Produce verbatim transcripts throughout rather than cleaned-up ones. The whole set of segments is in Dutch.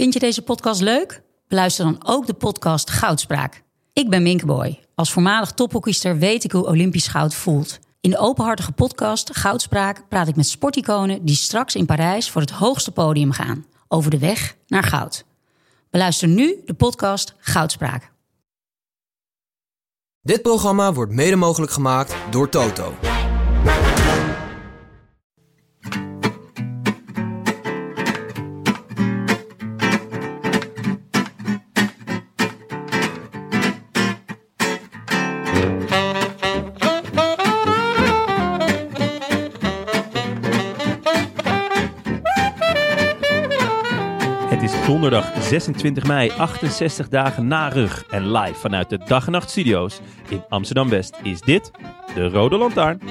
Vind je deze podcast leuk? Beluister dan ook de podcast Goudspraak. Ik ben Minke Boy. Als voormalig tophockeyster weet ik hoe Olympisch goud voelt. In de openhartige podcast Goudspraak praat ik met sporticonen die straks in Parijs voor het hoogste podium gaan. Over de weg naar goud. Beluister nu de podcast Goudspraak. Dit programma wordt mede mogelijk gemaakt door Toto. Donderdag zesentwintig mei, achtenzestig dagen na rug en live vanuit de Dag en Nacht Studio's in Amsterdam-West is dit de Rode Lantaarn.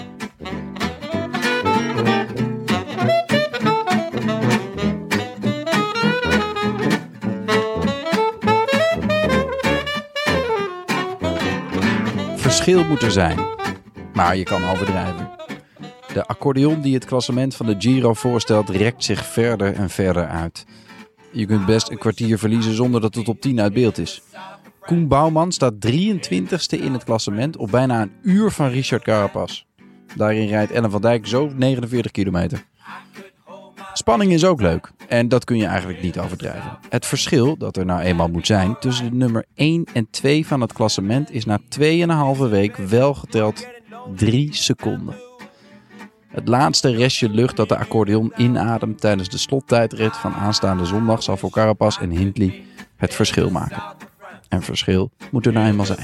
Verschil moet er zijn, maar je kan overdrijven. De accordeon die het klassement van de Giro voorstelt rekt zich verder en verder uit. Je kunt best een kwartier verliezen zonder dat het op tien uit beeld is. Koen Bouwman staat drieëntwintigste in het klassement op bijna een uur van Richard Carapaz. Daarin rijdt Ellen van Dijk zo negenenveertig kilometer. Spanning is ook leuk en dat kun je eigenlijk niet overdrijven. Het verschil dat er nou eenmaal moet zijn tussen de nummer één en twee van het klassement is na tweeënhalve week wel geteld drie seconden. Het laatste restje lucht dat de accordeon inademt tijdens de slottijdrit van aanstaande zondag zal voor Carapaz en Hindley het verschil maken. En verschil moet er nou eenmaal zijn.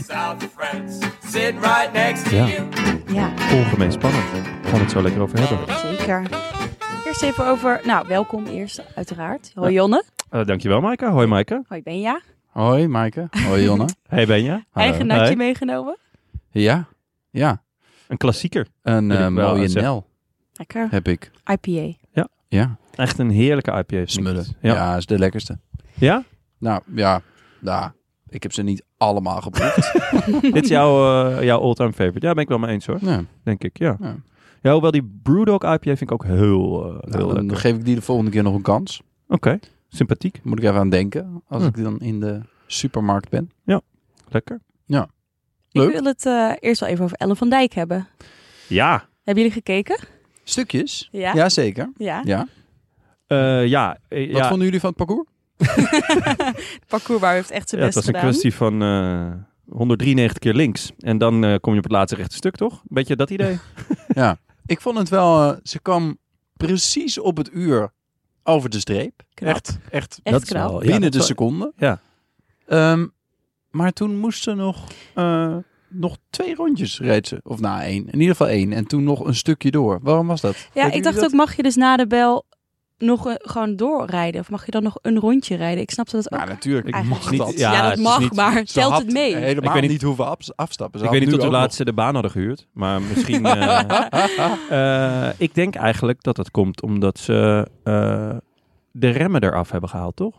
Ja, Ja, ongemeen spannend. Gaan we het zo lekker over hebben. zeker. Eerst even over... Nou, welkom eerst, uiteraard. Hoi Jonne. Uh, dankjewel Maaike. Hoi Maaike. Hoi Benja. Hoi Maaike. Hoi Jonne. Hey Benja. Eigen Hey. natje meegenomen. Ja, ja. Een klassieker. Een Wil ik uh, wel mooie zeggen. Nel Lekker. heb ik. I P A. Ja, Echt een heerlijke I P A. smullen. Ja. Ja, is de lekkerste. Ja? Nou, ja. Nou, ik heb ze niet allemaal geproefd. Dit is jouw, uh, jouw all-time favorite. Ja, ben ik wel mee eens hoor. Ja. Denk ik, ja. Ja. Ja, hoewel die Brewdog I P A vind ik ook heel, uh, heel Nou, dan lekker. geef ik die de volgende keer nog een kans. Oké, okay. Sympathiek. Moet ik even aan denken als Hm. ik dan in de supermarkt ben. Lekker. Ik Leuk. wil het uh, eerst wel even over Ellen van Dijk hebben. Ja. Hebben jullie gekeken? Stukjes? Ja. Jazeker. Ja. Ja. Uh, ja. uh, Wat ja. vonden jullie van het parcours? Het parcours waar heeft echt zijn Ja, het best was een gedaan. kwestie van uh, honderddrieënnegentig keer links. En dan uh, kom je op het laatste rechte stuk, toch? Beetje dat idee? Ja. Ik vond het wel... uh, ze kwam precies op het uur over de streep. Knap. Echt, echt Echt dat is knap. wel- ja, binnen dat de is wel- seconde. Ja. Um, maar toen moest ze nog... Uh, nog twee rondjes reed ze. Of nou, één. In ieder geval één. En toen nog een stukje door. Waarom was dat? Ja, Weten ik jullie dacht dat? ook, mag je dus na de bel nog een, gewoon doorrijden? Of mag je dan nog een rondje rijden? Ik snapte dat ook. Nou, natuurlijk. Ik Eigenlijk mag niet. dat. Ja, Ja, het dat is mag, niet- maar Ze telt had het mee? helemaal Ik weet niet- niet hoeven af- afstappen. Ze Ik had weet niet nu of de ook nog- laatste de baan hadden gehuurd. Maar misschien... Uh, uh, ik denk eigenlijk dat dat komt omdat ze uh, de remmen eraf hebben gehaald, toch?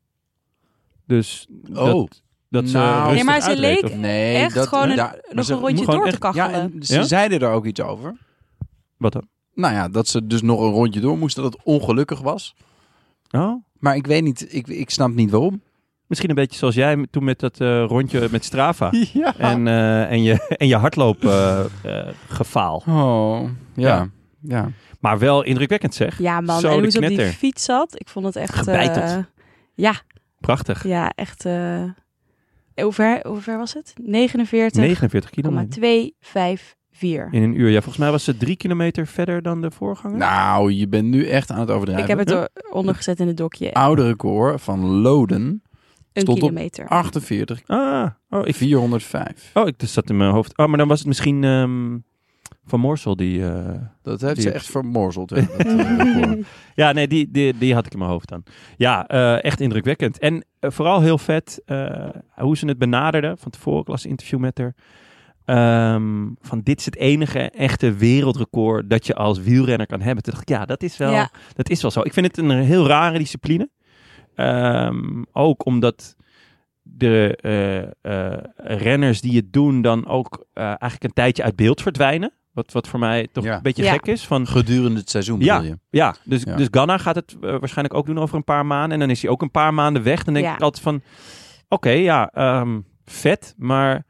Dus Oh. dat, dat ze Nou. rustig Nee, maar ze uitreed, leek of- Nee, echt dat, gewoon een- ja, maar nog ze- een rondje moet gewoon door echt- te kachelen. Ja, en ze Ja? zeiden er ook iets over. Wat dan? Nou ja, dat ze dus nog een rondje door moesten, dat het ongelukkig was. Oh? Maar ik weet niet, ik, ik snap niet waarom. Misschien een beetje zoals jij toen met dat uh, rondje met Strava. Ja. En, uh, en, je, en je hardloop uh, uh, gefaal. Oh, ja. Ja. ja. Maar wel indrukwekkend zeg. Ja man, Zo en de hoe ze op die knetter. fiets zat. Ik vond het echt... Gebeiteld. eh, ja, Prachtig. ja, echt... eh hoe, ver, hoe ver was het? negenenveertig negenenveertig komma kilometer. tweehonderdvijfenvijftig. In een uur. Ja, volgens mij was ze drie kilometer verder dan de voorganger. Nou, je bent nu echt aan het overdrijven. Ik heb het eronder gezet in het dokje. oude record van Loden, Een stond op kilometer. achtenveertig, Ah, oh, ik, vierhonderdvijf. oh, ik dat zat in mijn hoofd. Oh, maar dan was het misschien um, Van Moorsel die... Uh, Dat heeft Die- ze echt vermorzeld. Ja, dat, uh, record. ja, nee, die, die, die had ik in mijn hoofd dan. Ja, uh, echt indrukwekkend. En uh, vooral heel vet uh, hoe ze het benaderden. Van tevoren, ik las een interview met haar. Um, van dit is het enige echte wereldrecord dat je als wielrenner kan hebben. Toen dacht ik, ja, dat is wel, Ja. dat is wel zo. Ik vind het een heel rare discipline. Um, ook omdat de uh, uh, renners die het doen dan ook uh, eigenlijk een tijdje uit beeld verdwijnen. Wat, wat voor mij toch Ja. een beetje Ja. gek is. Van, Gedurende het seizoen bedoel je? ja, dus, Ja. dus Ghana gaat het uh, waarschijnlijk ook doen over een paar maanden. En dan is hij ook een paar maanden weg. Dan denk Ja. ik altijd van, oké, okay, ja, um, vet, maar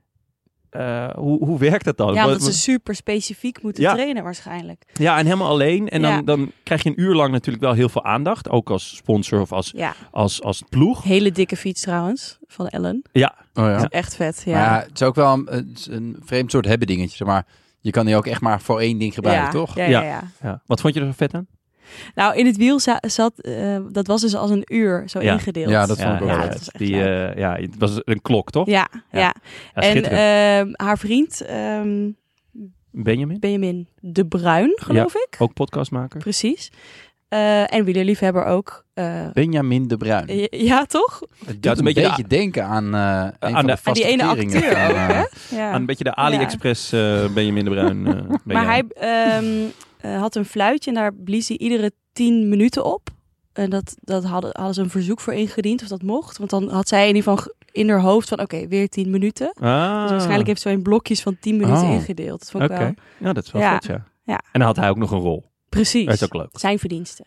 uh, hoe, hoe werkt dat dan? Ja, Wat- omdat ze super specifiek moeten Ja. trainen waarschijnlijk. Ja, en helemaal alleen. En dan, Ja. dan krijg je een uur lang natuurlijk wel heel veel aandacht. Ook als sponsor of als, Ja, als, als ploeg. hele dikke fiets trouwens, van Ellen. Ja, Oh ja. Echt vet, ja. Maar ja, het is ook wel een, het is een vreemd soort hebben dingetje. Zeg maar je kan die ook echt maar voor één ding gebruiken, ja, toch? Ja, Ja. ja, ja. ja. Wat vond je er zo vet aan? Nou, in het wiel za- zat, uh, dat was dus als een uur zo Ja. ingedeeld. Ja, dat vond ik ook ja, wel dat vet. was echt Die, leuk. uh, ja, het was een klok, toch? Ja, Ja. ja. Ja, En schitterend. uh, haar vriend, um, Benjamin, Benjamin de Bruin, geloof ik. ook podcastmaker. Precies. Uh, en wielerliefhebber ook. Uh, Benjamin de Bruin. ja, ja, toch? Het doet Ja, het een een beetje beetje denken aan, uh, een aan van de- de Aan vaste die ene keringen acteur van, ook, uh, hè? Ja. Aan een beetje de AliExpress uh, Benjamin de Bruin. Uh, ben Maar jij. hij um, uh, had een fluitje en daar blies hij iedere tien minuten op. En dat, dat hadden, hadden ze een verzoek voor ingediend of dat mocht. Want dan had zij in ieder geval in haar hoofd van oké, okay, weer tien minuten. Ah. Dus waarschijnlijk heeft ze in blokjes van tien minuten Oh. ingedeeld. Dat vond ik Oké, wel ja, dat is wel Ja. goed, ja. Ja. En dan had hij ook nog een rol. precies. Dat is ook leuk. Zijn verdiensten.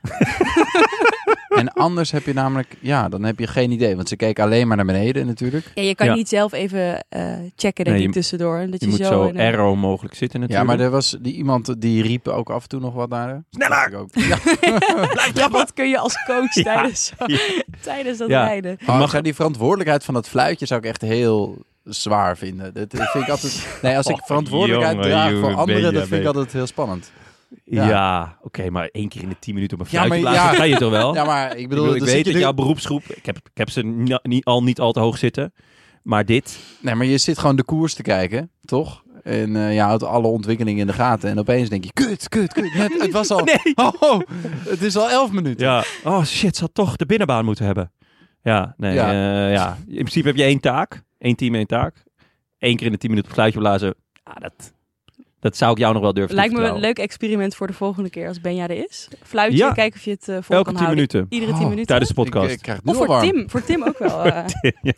En anders heb je namelijk, ja, dan heb je geen idee. Want ze keek alleen maar naar beneden natuurlijk. Ja, je kan Ja. niet zelf even uh, checken, denk Nee, ik, je- tussendoor. Dat Je je, moet zo, zo in een- aero mogelijk zitten Ja, natuurlijk. maar er was die iemand die riep ook af en toe nog wat naar haar. Sneller! Dat dacht ik ook. Ja. Ja, wat kun je als coach Ja. tijdens, Ja. tijdens dat Ja. rijden? Oh, mag- zou die verantwoordelijkheid van dat fluitje zou ik echt heel zwaar vinden. Dat vind ik altijd. Nee, als ik Oh, verantwoordelijkheid jongen, draag voor jongen, anderen, ben je- dat vind ik ben je- altijd heel spannend. Ja, Ja. oké, maar één keer in de tien minuten op een Ja, fluitje maar- blazen, ja. kan je toch wel? Ja, maar ik ik, bedoel, bedoel, ik dan weet zit je dat er- jouw beroepsgroep, ik heb, ik heb ze ni- niet, al niet al te hoog zitten, maar dit, Nee, maar je zit gewoon de koers te kijken, toch? En uh, je houdt alle ontwikkelingen in de gaten. En opeens denk je, kut, kut, kut. Het, het was al... Nee. Oh, oh, het is al elf minuten. ja, oh shit, ze had toch de binnenbaan moeten hebben. Ja, nee, Ja. ja. ja. In principe heb je één taak, één team, één taak. Eén keer in de tien minuten op het fluitje blazen, ah, dat, dat zou ik jou nog wel durven Lijkt me een toevertrouwen. leuk experiment voor de volgende keer als Benja er is. Fluitje, Ja. kijken of je het uh, vol Elke kan tien houden. minuten, Iedere tien Oh, minuten. tijdens de Ik, podcast. ik krijg het nu Of al voor warm. Tim, voor Tim ook wel. Uh, Ja.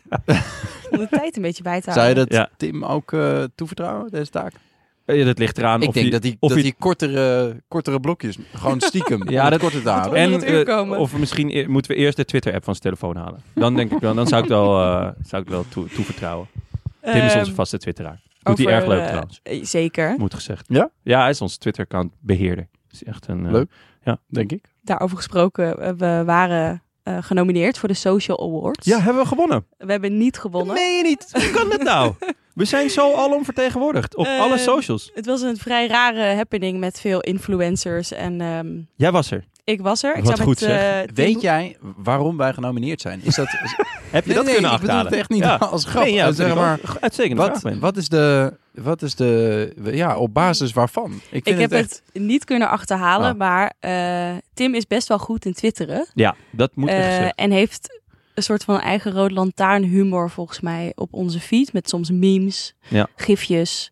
om de tijd een beetje bij te Zou je houden. dat Ja. Tim ook uh, toevertrouwen, deze taak? Ja, dat ligt eraan Ik of denk je, dat hij of dat je- die kortere, kortere blokjes, gewoon stiekem, Ja, om het dat- korter te houden. En- En onder het uur eh, komen. of misschien e- moeten we eerst de Twitter-app van zijn telefoon halen. Dan denk ik wel, dan zou ik het wel, uh, zou ik het wel toe, toevertrouwen. Tim is Ehm, onze vaste Twitteraar. Doet over, hij erg leuk uh, trouwens, eh, Zeker. moet gezegd. Ja? Ja, hij is onze Twitter-account beheerder. Is echt een uh, Leuk. Denk ik. Daarover gesproken, uh, we waren uh, genomineerd voor de Social Awards. Ja, hebben we gewonnen? We hebben niet gewonnen. Nee, niet. Hoe kan dat nou? We zijn zo alom vertegenwoordigd op Eh, alle socials. Het was een vrij rare happening met veel influencers. En um, Jij was er. ik was er. Ik Wat zat goed, met, zeg. uh, Tim- Weet jij waarom wij genomineerd zijn? Is dat... Heb je Nee, dat nee, kunnen ik bedoel achterhalen? het echt niet Ja. als grap. Nee, ja, zeg zeg maar, maar. Uitstekende vraag. wat, Ben. wat is de... Wat is de... Ja, op basis waarvan? Ik, vind Ik heb het echt... het niet kunnen achterhalen, Ah. maar uh, Tim is best wel goed in twitteren. Ja, dat moet echt Uh, gezegd. en heeft een soort van eigen rode lantaarn humor volgens mij op onze feed. Met soms memes, Ja. gifjes,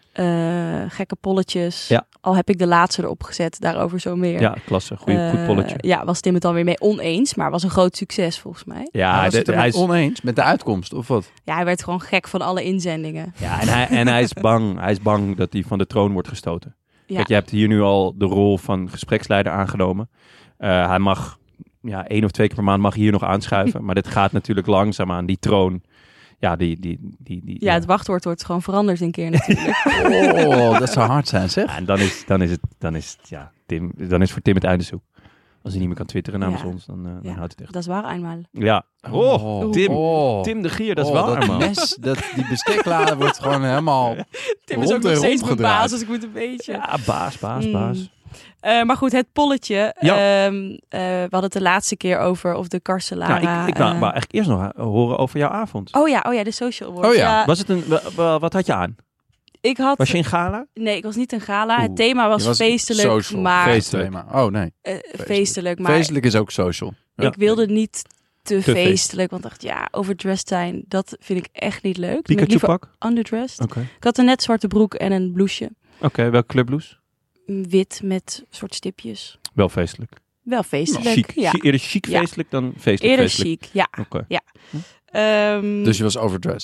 uh, gekke polletjes. Ja. Al heb ik de laatste erop gezet, daarover zo meer. Ja, klasse. Goeie, Uh, goed polletje. Ja, was Tim het dan weer mee oneens, maar was een groot succes volgens mij. Ja, Ja, was de- het er hij met is, oneens met de uitkomst, of wat? Ja, hij werd gewoon gek van alle inzendingen. ja, en, hij, en hij is bang. Hij is bang dat hij van de troon wordt gestoten. Ja. Kijk, je hebt hier nu al de rol van gespreksleider aangenomen. Uh, hij mag, ja, één of twee keer per maand mag hij hier nog aanschuiven. Maar dit gaat natuurlijk langzaamaan. Die troon, ja, die... die, die, die Ja, het wachtwoord wordt gewoon veranderd een keer natuurlijk. Oh, dat zou hard zijn, zeg. Ja, en dan is, dan is het, dan is het, ja, Tim, dan is voor Tim het einde zoek. Als hij niet meer kan twitteren namens Ja. ons, dan, uh, dan Ja. houdt het echt. Dat is waar eenmaal. Ja. Oh, Tim. Oh. Tim de Gier, dat is Oh, waar, dat man. mes, dat, die besteklader wordt gewoon helemaal... Tim Rond is ook en nog steeds rond mijn gedraaid. baas, dus ik moet een beetje... Ja, baas, baas, Mm. baas. Uh, maar goed, het polletje. Ja. Um, uh, we hadden het de laatste keer over of de Carcelara... Nou, ik ik wou, uh, wou eigenlijk eerst nog horen over jouw avond. Oh ja, oh ja, de Social Awards. Oh ja. Was het een, wa- wa- wat had je aan? Ik had... Was je in gala? Nee, ik was niet een gala. Oeh. Het thema was, Je was feestelijk, social. maar... Feestelijk. Thema. Oh, nee. uh, feestelijk, maar Feestelijk is ook social. Ja. ik wilde niet te, feest. feestelijk. Want ik dacht, ja, overdressed zijn, dat vind ik echt niet leuk. Dan ben ik Pikachu liever pak? underdressed. Oké. Ik had een net zwarte broek en een blouseje. Oké, welke clubblouse? Wit met soort stipjes. Wel feestelijk. Wel feestelijk, Chic. ja. Chic- Eerder chic Ja. feestelijk dan feestelijk Eerder feestelijk. chic, ja. Oké. Ehm, Dus je was overdressed.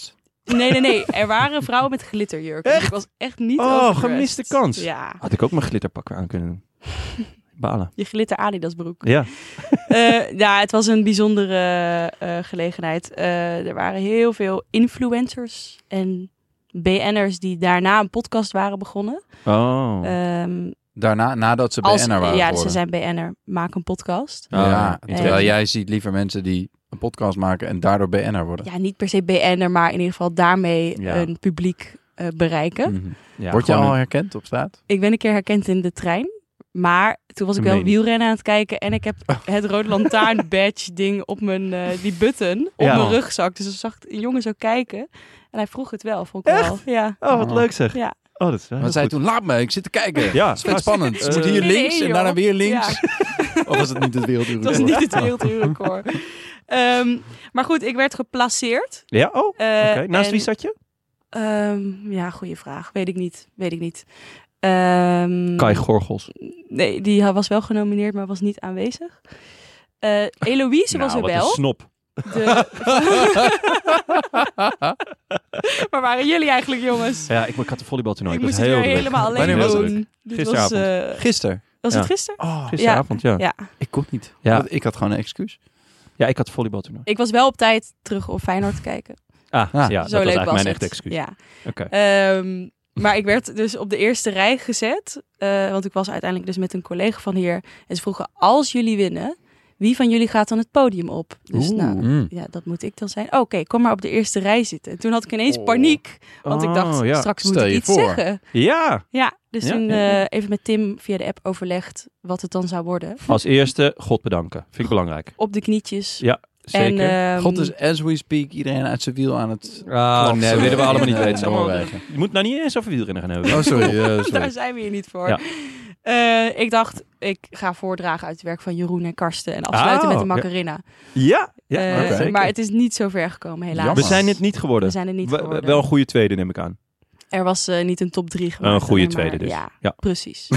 Nee, nee, nee. Er waren vrouwen met glitterjurken. Dus ik was echt niet Oh, overdressed. gemiste kans. Ja, Had ik ook mijn glitterpak weer aan kunnen doen. Balen. je glitter Adidas broek. Ja. Uh, ja, het was een bijzondere uh, gelegenheid. Uh, er waren heel veel influencers en B N'ers die daarna een podcast waren begonnen. Oh. Um, Daarna, nadat ze B N'er als, waren Ja, geworden. ze zijn B N'er, maak een podcast. Oh, ja, ja. terwijl En- jij ziet liever mensen die een podcast maken en daardoor B N'er worden. Ja, niet per se B N'er, maar in ieder geval daarmee Ja. een publiek uh, bereiken. Mhm. Ja, Word je gewoon al een- herkend op straat? Ik ben een keer herkend in de trein. Maar toen was ik Dat wel meen je. wielrennen aan het kijken. En ik heb het Rode Lantaarn badge ding op mijn, uh, die button, op Ja. mijn rugzak. Dus dan zag ik een jongen zo kijken. En hij vroeg het wel, vond ik Echt? wel. Ja. Oh, wat leuk zeg. Ja. Oh, dat is wel Want heel zei goed. toen, laat me, ik zit te kijken. Ja, Het is vet gast. spannend. Ze Eh, moet hier Nee, nee, links en joh. daarna weer links. Ja. Of was het niet het werelduur? Het was niet het werelduurrecord. um, maar goed, ik werd geplaceerd. Ja, oh, oké. Uh, Naast en- wie zat je? Um, ja, goede vraag. Weet ik niet. Weet ik niet. Um, Kai Gorgels. Nee, die was wel genomineerd, maar was niet aanwezig. Uh, Eloïse was Nou, er wat wel. een snop. De... Waar waren jullie eigenlijk, jongens? Ja, ik, ik had een volleybaltoernooi. Ik Ik moest was het heel weer druk. helemaal alleen Wanneer was het? doen. Dit Gisteravond. Was, uh, Gisteren. was Ja. het gisteren? Oh, Gisteravond, ja. Ja. ik kon niet. Ja. Want ik had gewoon een excuus. Ja, ik had een volleybaltoernooi. Ik was wel op tijd terug op Feyenoord te kijken. Ah, Ja. ja, dat Zo was leuk eigenlijk was mijn het. echte excuus. Ja. Oké. Um, maar ik werd dus op de eerste rij gezet. Uh, want ik was uiteindelijk dus met een collega van hier. En ze vroegen, als jullie winnen, wie van jullie gaat dan het podium op? Dus Oeh. nou, Mm. ja, dat moet ik dan zijn. Oké, okay, kom maar op de eerste rij zitten. En toen had ik ineens Oh. paniek. Want ik dacht, Oh, ja. straks Stel moet ik je iets voor. zeggen. Ja, Ja, dus Ja, toen ja, ja. uh, even met Tim via de app overlegd wat het dan zou worden. als eerste God bedanken. Vind ik belangrijk. Op de knietjes. Ja, zeker. En, um, God is as we speak iedereen uit zijn wiel aan het... Ah, klapsen nee, willen we allemaal niet in, weten. eh, Het is allemaal- Noorwegen. Je moet nou niet eens over wielrennen gaan hebben. Oh, sorry. eh, daar sorry. zijn we hier niet voor. Ja. Uh, ik dacht, ik ga voordragen uit het werk van Jeroen en Karsten. En afsluiten Oh, met de ja. Macarena. Ja, ja Uh, oké. zeker. maar het is niet zo ver gekomen, helaas. Jammer. We zijn het niet geworden. We zijn het niet We- geworden. Wel een goede tweede, neem ik aan. Er was uh, niet een top drie gemaakt. Een goede alleen maar- tweede dus. Ja, Ja. precies.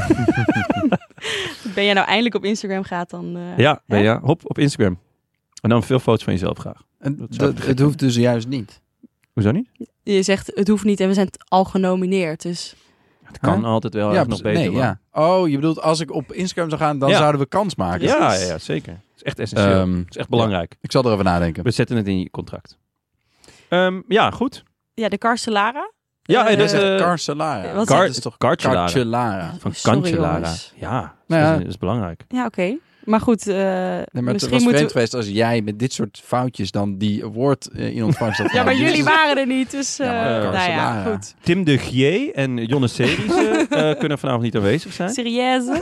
Ben jij nou eindelijk op Instagram gaat, dan... Uh, Ja, ben hè? je, hop, op Instagram. En dan veel foto's van jezelf graag. En Dat zou dat, ik het hoeft dus juist niet. Hoezo niet? Je zegt, het hoeft niet en we zijn al genomineerd. Dus Het kan Huh? altijd wel ja, erg nog beter. nee, maar- ja. Oh, je bedoelt als ik op Instagram zou gaan, dan Ja. zouden we kans maken. Precies. Ja, ja, ja, zeker. Het is echt essentieel. Ehm, Het is echt belangrijk. Ik zal erover nadenken. We zetten het in je contract. Ehm, ja, goed. ja, de Carcelara. Ja, Eh, hey, dat is... Uh, eh, Carcelara. wat Car- dat is toch Carcelara. Carcelara. Van Sorry, Cancellara. jongens. Ja, dat Nou ja. is, dat is belangrijk. Ja, oké. Okay. Maar goed, uh, Nee, maar het misschien was moeten vreemd we... geweest als jij met dit soort foutjes dan die award eh, in ontvangst had. Ja, maar genomen. jullie Dus- waren er niet, dus uh, Ja, maar nou ja, Carcelara. goed. Tim de Gier en Jonne Series eh, eh, kunnen vanavond niet aanwezig zijn. Serieus?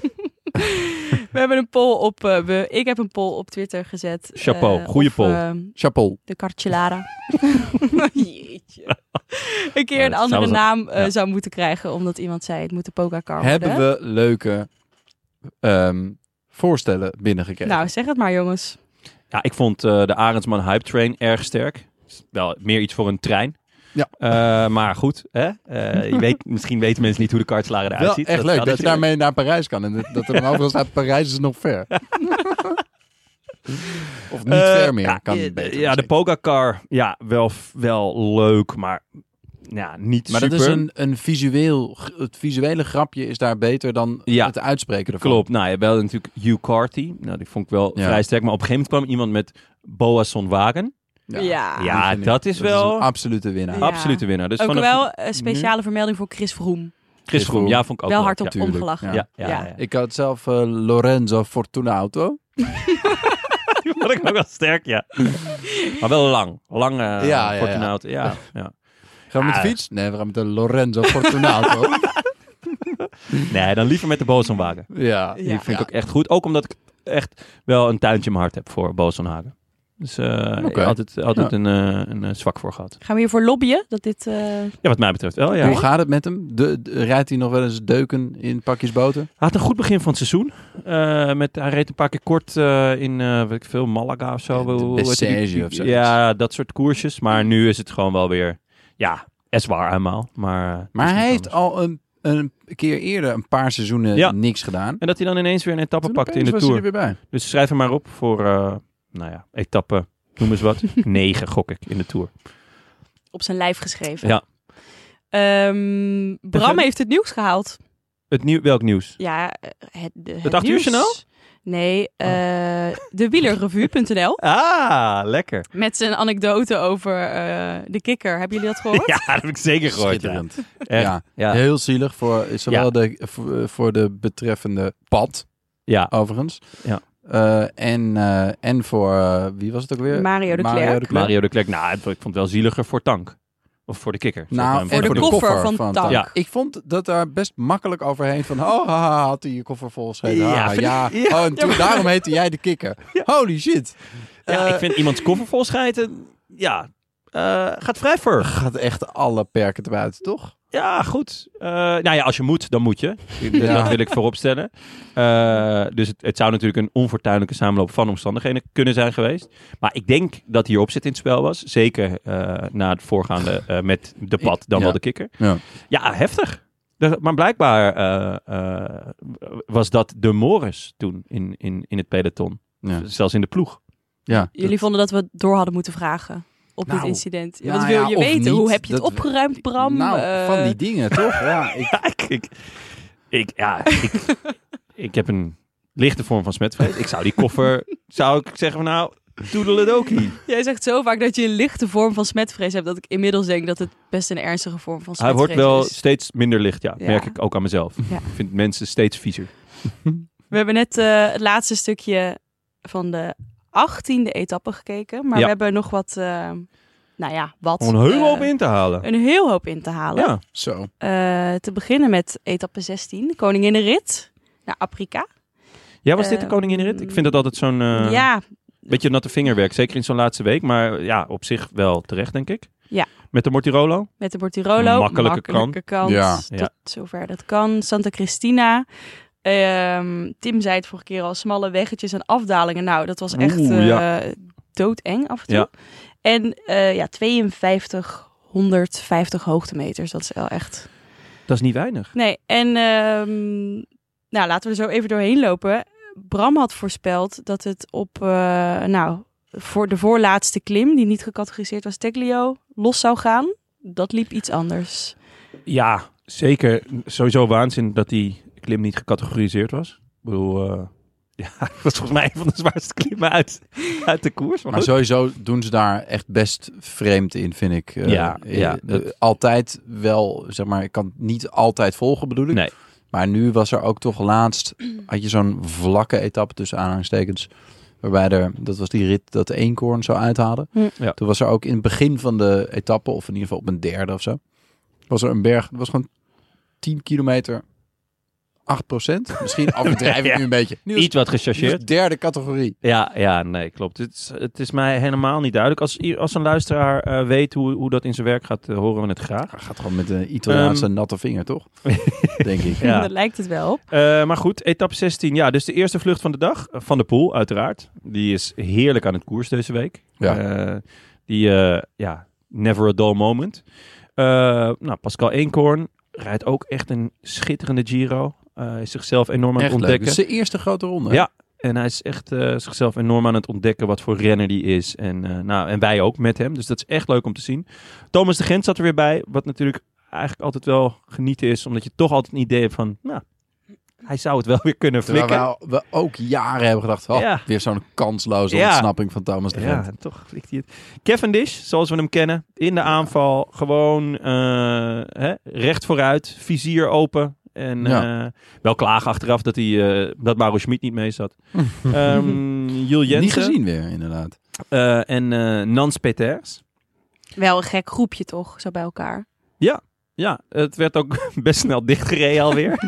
We hebben een poll op... Uh, we, ik heb een poll op Twitter gezet. Chapeau, uh, goeie of, poll. Uh, Chapeau. de Carcelara. Jeetje. Een keer Ja, een dat andere zou- naam uh, ja. zou moeten krijgen, omdat iemand zei, het moet de Pogacar Hebben worden. we leuke ehm, voorstellen binnengekregen? Nou, zeg het maar, jongens. Ja, ik vond eh, de Arendsman Hype Train erg sterk. Is wel meer iets voor een trein. Ja. Eh, maar goed, hè? Eh, je weet, misschien weten mensen niet hoe de Kartslager eruit Wel ziet. echt leuk dat je natuurlijk. daarmee naar Parijs kan. En dat, dat er dan overal staat, Parijs is nog ver. Of niet Eh, ver meer, ja, kan eh, beter Ja, de misschien. Pogacar, ja, wel, wel leuk, maar ja, niet Maar super. dat is een, een visueel... Het visuele grapje is daar beter dan Ja. het uitspreken ervan. Klopt, nou, je hebt wel natuurlijk Hugh Carty. Nou, die vond ik wel Ja. vrij sterk. Maar op een gegeven moment kwam iemand met Boasson Wagen. Ja. Ja, die vind ik- dat is wel- een absolute winnaar. Ja. Absolute winnaar. Dus Ook vanaf wel een speciale vermelding voor Chris Froome. Chris Froome, ja, vond ik ook wel leuk, hardop ja. tuurlijk. omgelachen. Ja, ja, ja. Ja. Ik had zelf eh, Lorenzo Fortunato. Die vond ik ook wel sterk, ja. Maar wel lang. Lang uh, Ja, ja, ja. Fortunato, ja. ja. Gaan we met de Ah. fiets? Nee, we gaan met de Lorenzo Fortunato. Nee, dan liever met de Boasson Wagen. ja. Die Ja. vind ik ook echt goed. Ook omdat ik echt wel een tuintje in mijn hart heb voor Boasson Hagen. Dus eh Oké. altijd, altijd Ja. een, eh, een eh, zwak voor gehad. Gaan we hiervoor lobbyen? Dat dit... uh, Ja, wat mij betreft wel, ja. Hoe gaat het met hem? De, de- rijdt hij nog wel eens deuken in pakjes boter? Hij had een goed begin van het seizoen. Eh, met, hij reed een paar keer kort eh, in, eh weet ik veel, Malaga of zo. Ja, de Hoe- hoe heet die- Bessèges of zoiets. Ja, dat soort koersjes. Maar nu is het gewoon wel weer, ja, es waar eenmaal. Maar, eh, Maar is hij niet heeft anders. al een, een keer eerder een paar seizoenen Ja. niks gedaan. En dat hij dan ineens weer een etappe Toen pakte in de opeens was hij Tour. er weer bij. Dus schrijf hem maar op voor, eh, nou ja, etappe, noem eens wat. Negen gok ik in de Tour. op zijn lijf geschreven. Ja. Um, Bram verder? heeft het nieuws gehaald. Het nieuw, welk nieuws? Ja, het, de, het, Het acht uur nieuws. journaal? Nee, uh, de wielerrevue punt n l. Ah, lekker. Met zijn anekdote over uh, de kikker. Hebben jullie dat gehoord? Ja, dat heb ik zeker gehoord. Ja. Schitterend. Echt. Ja. Ja. Heel zielig voor zowel Ja. de, voor, voor de betreffende pad, Ja. overigens. Ja. Uh, en, uh, en voor, uh, wie was het ook weer? Mario de Klerk. Mario de Klerk. Nou, ik vond het wel zieliger voor Tank. Of voor de kikker. Nou, Zeg voor maar. de koffer van Tank. Ja. Ik vond dat daar best makkelijk overheen van, oh, haha, had hij je koffer volgeschreven. Ja, Ja, vind- ja. ja. Oh, en toen, daarom heette jij de kikker. Holy shit. Ja, Uh, ik vind iemands koffer vol schijten, ja, uh, gaat vrij ver. gaat echt alle perken te buiten, toch? Ja, goed. Uh, nou ja, als je moet, dan moet je. Ja. Dat wil ik vooropstellen. Uh, dus het, het zou natuurlijk een onfortuinlijke samenloop van omstandigheden kunnen zijn geweest. Maar ik denk dat hier opzet in het spel was. Zeker uh, na het voorgaande uh, met de pad, dan Ja. wel de kikker. Ja. Ja, heftig. De, maar blijkbaar uh, uh, was dat de mores toen in, in, in het peloton. Ja. Zelfs in de ploeg. Ja, Jullie dat- vonden dat we door hadden moeten vragen op Nou, dit incident. ja, Wat wil ja, je of weten? niet, Hoe heb je het dat- opgeruimd, Bram? Nou, Uh, van die dingen, toch? Ja, ik, Ja, ik, ik, ik, ja, ik, ik heb een lichte vorm van smetvrees. Ik zou die koffer, zou ik zeggen van nou, toedeledokie. Jij zegt zo vaak dat je een lichte vorm van smetvrees hebt, dat ik inmiddels denk dat het best een ernstige vorm van Hij smetvrees wordt wel is. steeds minder licht, ja. Ja. Merk ik ook aan mezelf. Ja. Ik vind mensen steeds viezer. We hebben net uh, het laatste stukje van de achttiende etappe gekeken, maar Ja. we hebben nog wat, uh, nou ja, wat. Om een hele hoop uh, in te halen. Een heel hoop in te halen. Ja. zo. Uh, te beginnen met etappe zestien, Koninginnenrit naar Afrika. Ja, was dit de Uh, koninginrit? Ik vind het altijd zo'n uh, ja, beetje natte vingerwerk. Zeker in zo'n laatste week. Maar ja, op zich wel terecht, denk ik. Ja. Met de Mortirolo. met de Mortirolo. Makkelijke Makkelijke kans. Ja. Tot Ja. zover dat kan. Santa Cristina. Um, Tim zei het vorige keer al. Smalle weggetjes en afdalingen. Nou, dat was echt Oeh, uh, ja. doodeng af en toe. Ja. En uh, ja, tweeënvijftig honderdvijftig hoogtemeters. Dat is wel echt... Dat is niet weinig. Nee, en um, nou, laten we er zo even doorheen lopen. Bram had voorspeld dat het op, uh, nou, voor de voorlaatste klim, die niet gecategoriseerd was, Teglio, los zou gaan. Dat liep iets anders. Ja, zeker. Sowieso waanzin dat die klim niet gecategoriseerd was. Ik bedoel, uh, ja, dat was volgens mij een van de zwaarste klimmen uit, uit de koers. Maar Maar goed. sowieso doen ze daar echt best vreemd in, vind ik. Uh, Ja, eh, ja, eh, dat- Altijd wel, zeg maar, ik kan het niet altijd volgen, bedoel ik. Nee. Maar nu was er ook toch laatst, had je zo'n vlakke etappe tussen aanhalingstekens, waarbij er, dat was die rit dat de eenkoorn zou uithalen. Hm. Ja. Toen was er ook in het begin van de etappe, of in ieder geval op een derde of zo, was er een berg, het was gewoon tien kilometer, acht procent. Misschien overdrijven we Ja. nu een beetje. Nu was, Iets wat nu was gechargeerd. derde categorie. Ja, ja, nee, klopt. Het is, het is mij helemaal niet duidelijk. Als, i- als een luisteraar uh, weet hoe, hoe dat in zijn werk gaat, uh, horen we het graag. Hij gaat gewoon met een Italiaanse Um, natte vinger, toch? Denk ik. Ja. Daar lijkt het wel op. Uh, maar goed, etappe zestien. Ja, dus de eerste vlucht van de dag. uh, Van de Poel, uiteraard. Die is heerlijk aan het koers deze week. Ja. Uh, die, uh, ja, never a dull moment. Uh, nou, Pascal Eenkhoorn rijdt ook echt een schitterende Giro. Uh, is zichzelf enorm aan het Echt leuk. ontdekken. Het is zijn eerste grote ronde. Ja, en hij is echt uh, zichzelf enorm aan het ontdekken wat voor renner die is. En, uh, nou, en wij ook met hem. Dus dat is echt leuk om te zien. Thomas de Gent zat er weer bij. Wat natuurlijk eigenlijk altijd wel genieten is. Omdat je toch altijd een idee hebt van... Nou, hij zou het wel weer kunnen Terwijl flikken. we, we ook jaren hebben gedacht, oh, Ja. weer zo'n kansloze Ja. ontsnapping van Thomas de Ja, Gent. en toch flikt hij het. Cavendish, zoals we hem kennen. In de aanval. Gewoon uh, hè, recht vooruit. Vizier open. En Ja. uh, wel klagen achteraf dat, hij, uh, dat Mauro Schmid niet mee zat. um, Jules Jensen. Niet gezien weer, inderdaad. Uh, en uh, Nans Peters. Wel een gek groepje toch, zo bij elkaar. Ja, het werd ook best snel dichtgereden alweer.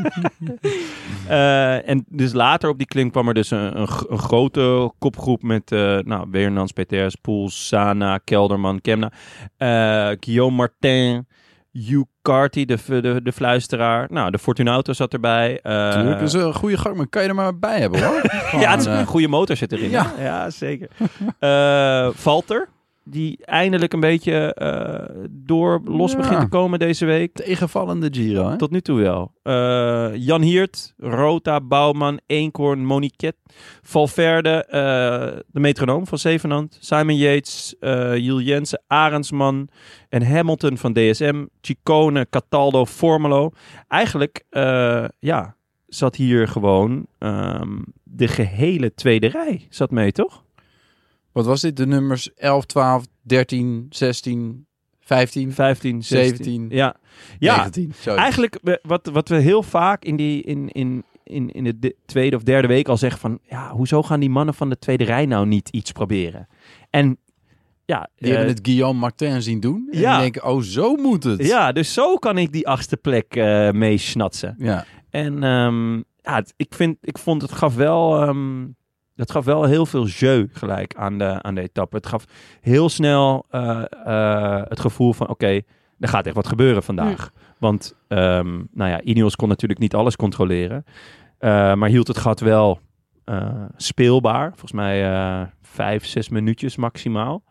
uh, en dus later op die klim kwam er dus een, een, een grote kopgroep met uh, nou, weer Nans Peters, Poels, Sana, Kelderman, Kemna, uh, Guillaume Martin, Hugh Carty, de, de, de fluisteraar. Nou, de Fortunato zat erbij. Uh, Tuurlijk, dat is een goede gang, maar kan je er maar bij hebben, hoor. Gewoon, ja, het is eh, een goede motor zit erin. ja. Ja, ja zeker. uh, Valter. die eindelijk een beetje uh, door los Ja. begint te komen deze week. Tegenvallende Giro, hè? Tot nu toe wel. Uh, Jan Hiert, Rota, Bouwman, Eenkhoorn, Moniquet, Valverde, uh, de metronoom van Zevenand, Simon Yates, uh, Jules Jensen, Arendsman en Hamilton van D S M, Ciccone, Cataldo, Formelo. Eigenlijk, uh, ja, zat hier gewoon um, de gehele tweede rij zat mee, toch? Wat was dit? De nummers elf, twaalf, dertien, zestien, vijftien, vijftien, zestien. zeventien, Ja, ja. negentien. Zoiets. Eigenlijk we- wat, wat we heel vaak in, die, in, in, in, in de de tweede of derde week al zeggen van... Ja, hoezo gaan die mannen van de tweede rij nou niet iets proberen? En ja... Die eh, hebben het Guillaume Martin zien doen. En Ja. die denken, oh, zo moet het. ja, dus zo kan ik die achtste plek uh, mee snatsen. Ja. En um, ja, het, ik, vind, ik vond het gaf wel... Um, het gaf wel heel veel jeu gelijk aan de, aan de etappe. Het gaf heel snel uh, uh, het gevoel van... Oké, okay, er gaat echt wat gebeuren vandaag. Mm. Want um, nou ja, Ineos kon natuurlijk niet alles controleren. Uh, maar hield het gat wel uh, speelbaar. Volgens mij uh, vijf, zes minuutjes maximaal.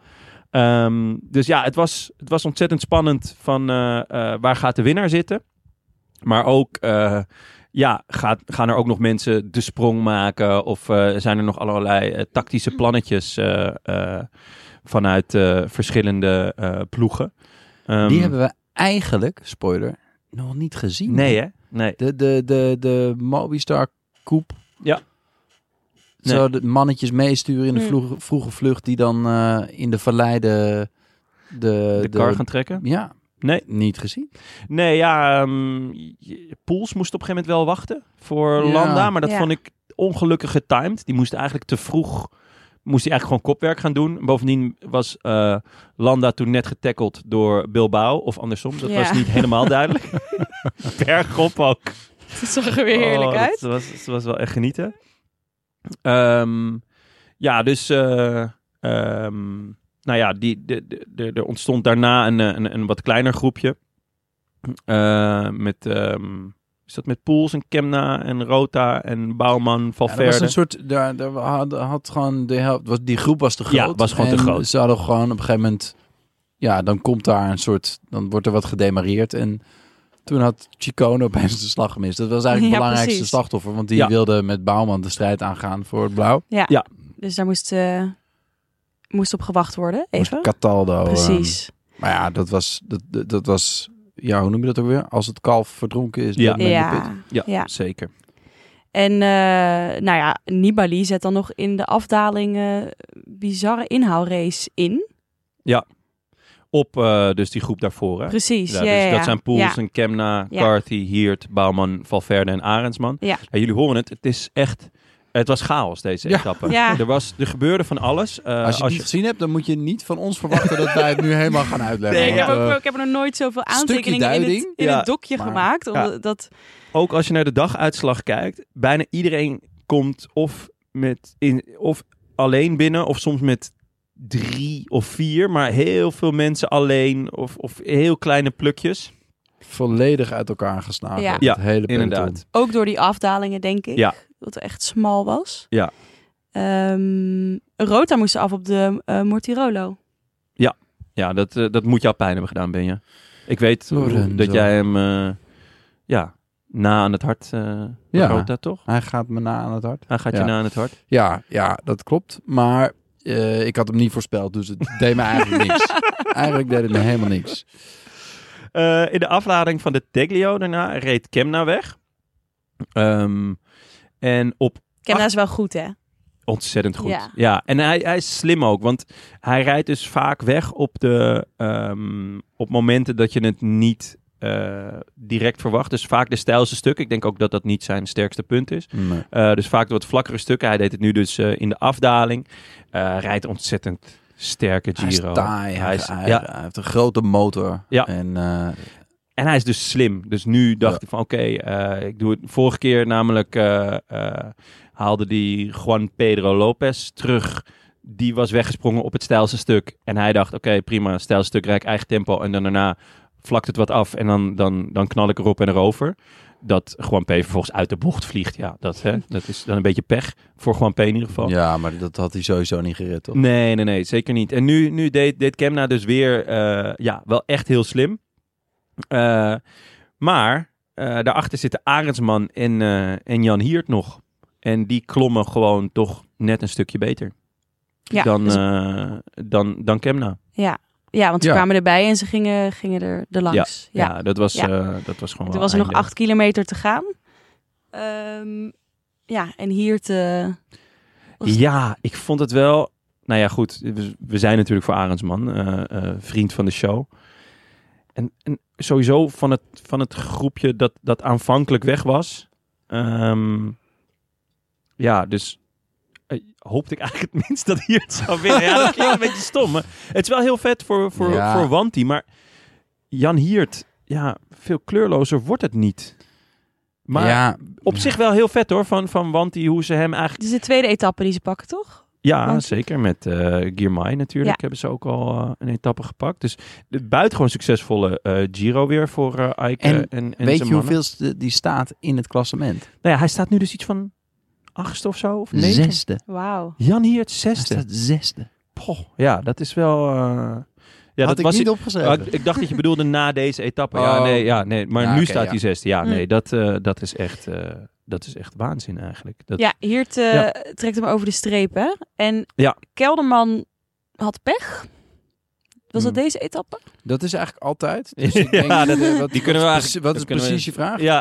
Um, dus ja, het was, het was ontzettend spannend van uh, uh, waar gaat de winnaar zitten. Maar ook... Uh, Ja, gaat, gaan er ook nog mensen de sprong maken? Of uh, zijn er nog allerlei uh, tactische plannetjes uh, uh, vanuit uh, verschillende uh, ploegen? Um, Die hebben we eigenlijk, spoiler, nog niet gezien. Nee, hè? Nee. De, de, de, de Mobistar Coupe. Ja. Nee. Zo de mannetjes meesturen in de vroege, vroege vlucht die dan uh, in de vallei de... De, de kar gaan trekken? Ja. Nee. Niet gezien? Nee, ja. Um, Poels moest op een gegeven moment wel wachten voor Ja. Landa. Maar dat Ja. vond ik ongelukkig getimed. Die moest eigenlijk te vroeg... Moest hij eigenlijk gewoon kopwerk gaan doen. Bovendien was uh, Landa toen net getackeld door Bilbao. Of andersom. Dat Ja. was niet helemaal duidelijk. Bergop ook. Dat zag er weer heerlijk Oh, uit. Dat was, dat was wel echt genieten. Um, ja, dus... Uh, um, nou ja, die, de, de, de, er ontstond daarna een, een, een wat kleiner groepje. Uh, met... Um, Is dat met Poels en Kemna en Rota en Bouwman, Valverde? Ja, dat was een soort, daar, daar had, had gewoon de helft, was, die groep was te groot. Ja, was gewoon en te groot. Ze hadden gewoon op een gegeven moment, ja, dan komt daar een soort, dan wordt er wat gedemareerd en toen had Ciccone opeens de slag gemist. Dat was eigenlijk het Ja, belangrijkste precies. slachtoffer, want die Ja. wilde met Bouwman de strijd aangaan voor het blauw. Ja. Ja. Dus daar moest, uh, moest op gewacht worden, even. Moest Cataldo. Precies. Um, maar ja, dat was, dat, dat, dat was, ja, hoe noem je dat ook weer? Als het kalf verdronken is. Ja. dan ben je Ja. pit. Ja, Ja. zeker. En uh, nou ja, Nibali zet dan nog in de afdaling uh, bizarre inhaalrace in. Op uh, dus die groep daarvoor. Hè? Precies, Ja, ja, dus ja, dat ja. zijn Poels Ja. en Kemna, Ja. Carthy, Hiert, Bouwman, Valverde en Arendsman. Ja. Ja, jullie horen het, het is echt... Het was chaos, deze Ja. etappe. Ja. Er, was, er gebeurde van alles. Uh, Als je het niet gezien hebt, dan moet je niet van ons verwachten dat wij het nu helemaal gaan uitleggen. Nee, ik, Want, heb ook, uh, ik heb er nog nooit zoveel stukje aantekeningen in het, duiding, in ja, het dokje maar- gemaakt. Omdat Ja. dat, Ook als je naar de daguitslag kijkt, bijna iedereen komt of, met in, of alleen binnen of soms met drie of vier. Maar heel veel mensen alleen of, of heel kleine plukjes. volledig uit elkaar geslagen. Ja. Het Ja, hele peloton. Inderdaad. ook door die afdalingen, denk ik. Ja. Dat het echt smal was. Ja. Um, Rota moest af op de uh, Mortirolo. Ja, dat, uh, dat moet jou pijn hebben gedaan, Benja. Ik weet Lorenzo. dat jij hem uh, ja, na aan het hart... Uh, Ja. Rota, toch? Hij gaat me na aan het hart. Hij gaat Ja. je na aan het hart. Ja, ja, dat klopt. Maar uh, ik had hem niet voorspeld, dus het deed me eigenlijk niks. Eigenlijk deed het me helemaal niks. Uh, in de aflading van de Teglio daarna reed Kemna weg. Um, en op Kemna is wel goed, hè? ontzettend goed. Ja, Ja. en hij, hij is slim ook, want hij rijdt dus vaak weg op de um, op momenten dat je het niet uh, direct verwacht. Dus vaak de steilste stukken. Ik denk ook dat dat niet zijn sterkste punt is. Nee. Uh, dus vaak de wat vlakkere stukken. Hij deed het nu dus uh, in de afdaling. Uh, rijdt ontzettend sterke Hij is Giro. taai, hij, Hij is- hij- ja. hij heeft een grote motor. Ja. En uh, En hij is dus slim. Dus nu dacht Ja. ik van oké, okay, uh, ik doe het. Vorige keer namelijk uh, uh, haalde die Juan Pedro Lopez terug. Die was weggesprongen op het steilste stuk. En hij dacht oké, okay, prima, steilste stuk, rijd ik eigen tempo. En dan daarna vlakt het wat af en dan, dan, dan knal ik erop en erover. dat Juan P. vervolgens uit de bocht vliegt. Ja, dat, hè, dat is dan een beetje pech voor Juan P. in ieder geval. Ja, maar dat had hij sowieso niet gered, toch? Nee, nee, nee, zeker niet. En nu, nu deed, deed Kemna dus weer uh, ja, wel echt heel slim. Uh, maar uh, daarachter zitten Arendsman en, uh, en Jan Hiert nog. En die klommen gewoon toch net een stukje beter Ja, dan, dus- uh, dan, dan Kemna. Ja, ja want ze Ja. kwamen erbij en ze gingen, gingen er, er langs. Ja, Ja. ja, dat, was, Ja. uh, dat was gewoon Toen wel was er nog einde. acht kilometer te gaan. Ehm, ja, en hier te... was- Ja, ik vond het wel... Nou ja, goed. We, we zijn natuurlijk voor Arendsman. Uh, uh, vriend van de show. En, en sowieso van het, van het groepje dat, dat aanvankelijk weg was. Um, ja, dus... Uh, hoopte ik eigenlijk het minst dat hier het zou winnen. Ja, dat klinkt een beetje stom. Maar het is wel heel vet voor, voor, Ja. voor Wanty. Maar Jan Hiert... Ja, veel kleurlozer wordt het niet. Maar ja, op zich wel heel vet hoor. Van, van Wanty, hoe ze hem eigenlijk... Dit is de tweede etappe die ze pakken, toch? Ja, Want- zeker. Met uh, Girmay natuurlijk Ja. hebben ze ook al uh, een etappe gepakt. Dus de buitengewoon succesvolle uh, Giro weer voor uh, Eike En en, en, en weet zijn je mannen. hoeveel die staat in het klassement? Nou ja, hij staat nu dus iets van achtste of zo. Of negen. Zesde. Wauw. Jan Hiert Hij zesde. staat zesde. Poh, ja, dat is wel... Uh, ja, Had dat ik was niet ik, opgeschreven. Ah, ik, ik dacht dat je bedoelde na deze etappe. Ja, Oh. nee, ja, nee. Maar Ja, nu oké, staat ja. hij zesde. Ja, Mm. nee, dat, uh, dat is echt... Uh, dat is echt waanzin eigenlijk. Dat, Ja, Hiert uh, Ja. trekt hem over de streep, hè? En Ja. Kelderman had pech. Was dat Hmm. deze etappe? Dat is eigenlijk altijd. Dus ik denk, Ja, dat- eh, wat, die kunnen we wat is, eigenlijk- Wat dat is kunnen we- precies je vraag? Ja,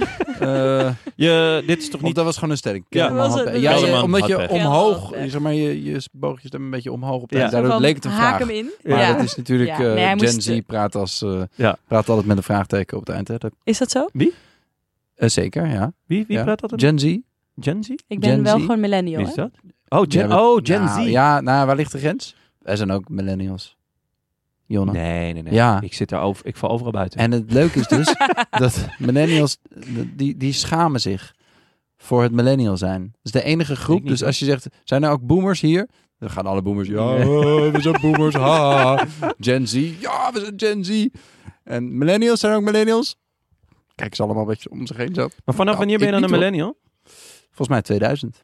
Eh, je, dit is toch of niet... dat was gewoon een stelling. Ja. Kelderman Was had het- pech. Ja, Kelderman je- omdat had je pech. Kelderman omhoog, had pech. zeg maar, je, je boog je stem een beetje omhoog op. Ja. Ja. Daardoor Van, leek het een haak vraag. hem in. Maar Ja. dat is natuurlijk, Ja. eh, Nee, hij Gen moest- Z praat, als, eh, Ja. praat altijd met een vraagteken op het eind. Hè? Dat, Is dat zo? eh, zeker, ja. Wie, wie ja. praat dat? Gen Z? Gen Z? Ik ben Gen wel Z? gewoon millennial, Wie is hè? dat? Oh, Gen, Ja, we- oh, Gen nou, Z. Ja, nou, waar ligt de grens? Wij zijn ook millennials. Jonne. Nee, nee, nee. Ja. Ik zit daar over, ik val overal buiten. En het leuke is dus dat millennials, die, die schamen zich voor het millennial zijn. Dat is de enige groep. Ik niet, Dus hoor. als je zegt, zijn er ook boomers hier? Dan gaan alle boomers, ja, oh, we zijn boomers, ha. Gen Z, ja, we zijn Gen Z. En millennials, zijn er ook millennials? Kijk ze allemaal een beetje om zich heen zo. maar vanaf Nou, wanneer ben je ik dan een niet, hoor. millennial? Volgens mij tweeduizend.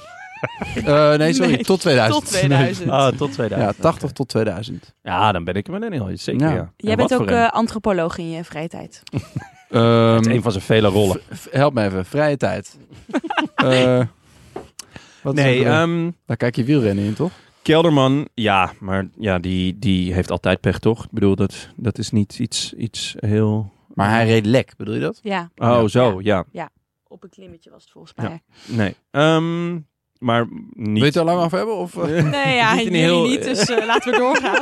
Uh, nee, sorry, Nee, tot tweeduizend. tot tweeduizend. Ah, tot Ja, tweeduizend. tachtig tot tweeduizend. Ja, dan ben ik een millennial. Zeker, Ja. ja. Jij En bent wat ook voor een? uh, antropoloog in je vrije tijd. Um, Het is een van zijn vele rollen. v- help me even, vrije tijd. uh, wat is Nee, ook, uh, ehm daar kijk je wielrennen in, toch? Kelderman, ja, maar ja, die, die heeft altijd pech, toch? Ik bedoel, dat, dat is niet iets, iets heel... Maar hij reed lek, bedoel je dat? Ja, Oh, Ja. zo, ja. op een klimmetje was het volgens Ja. mij. Nee. Ehm, maar niet... Wil je het er lang over hebben? Of, uh? Nee, ja, Niet in jullie heel- niet, dus uh, laten we doorgaan.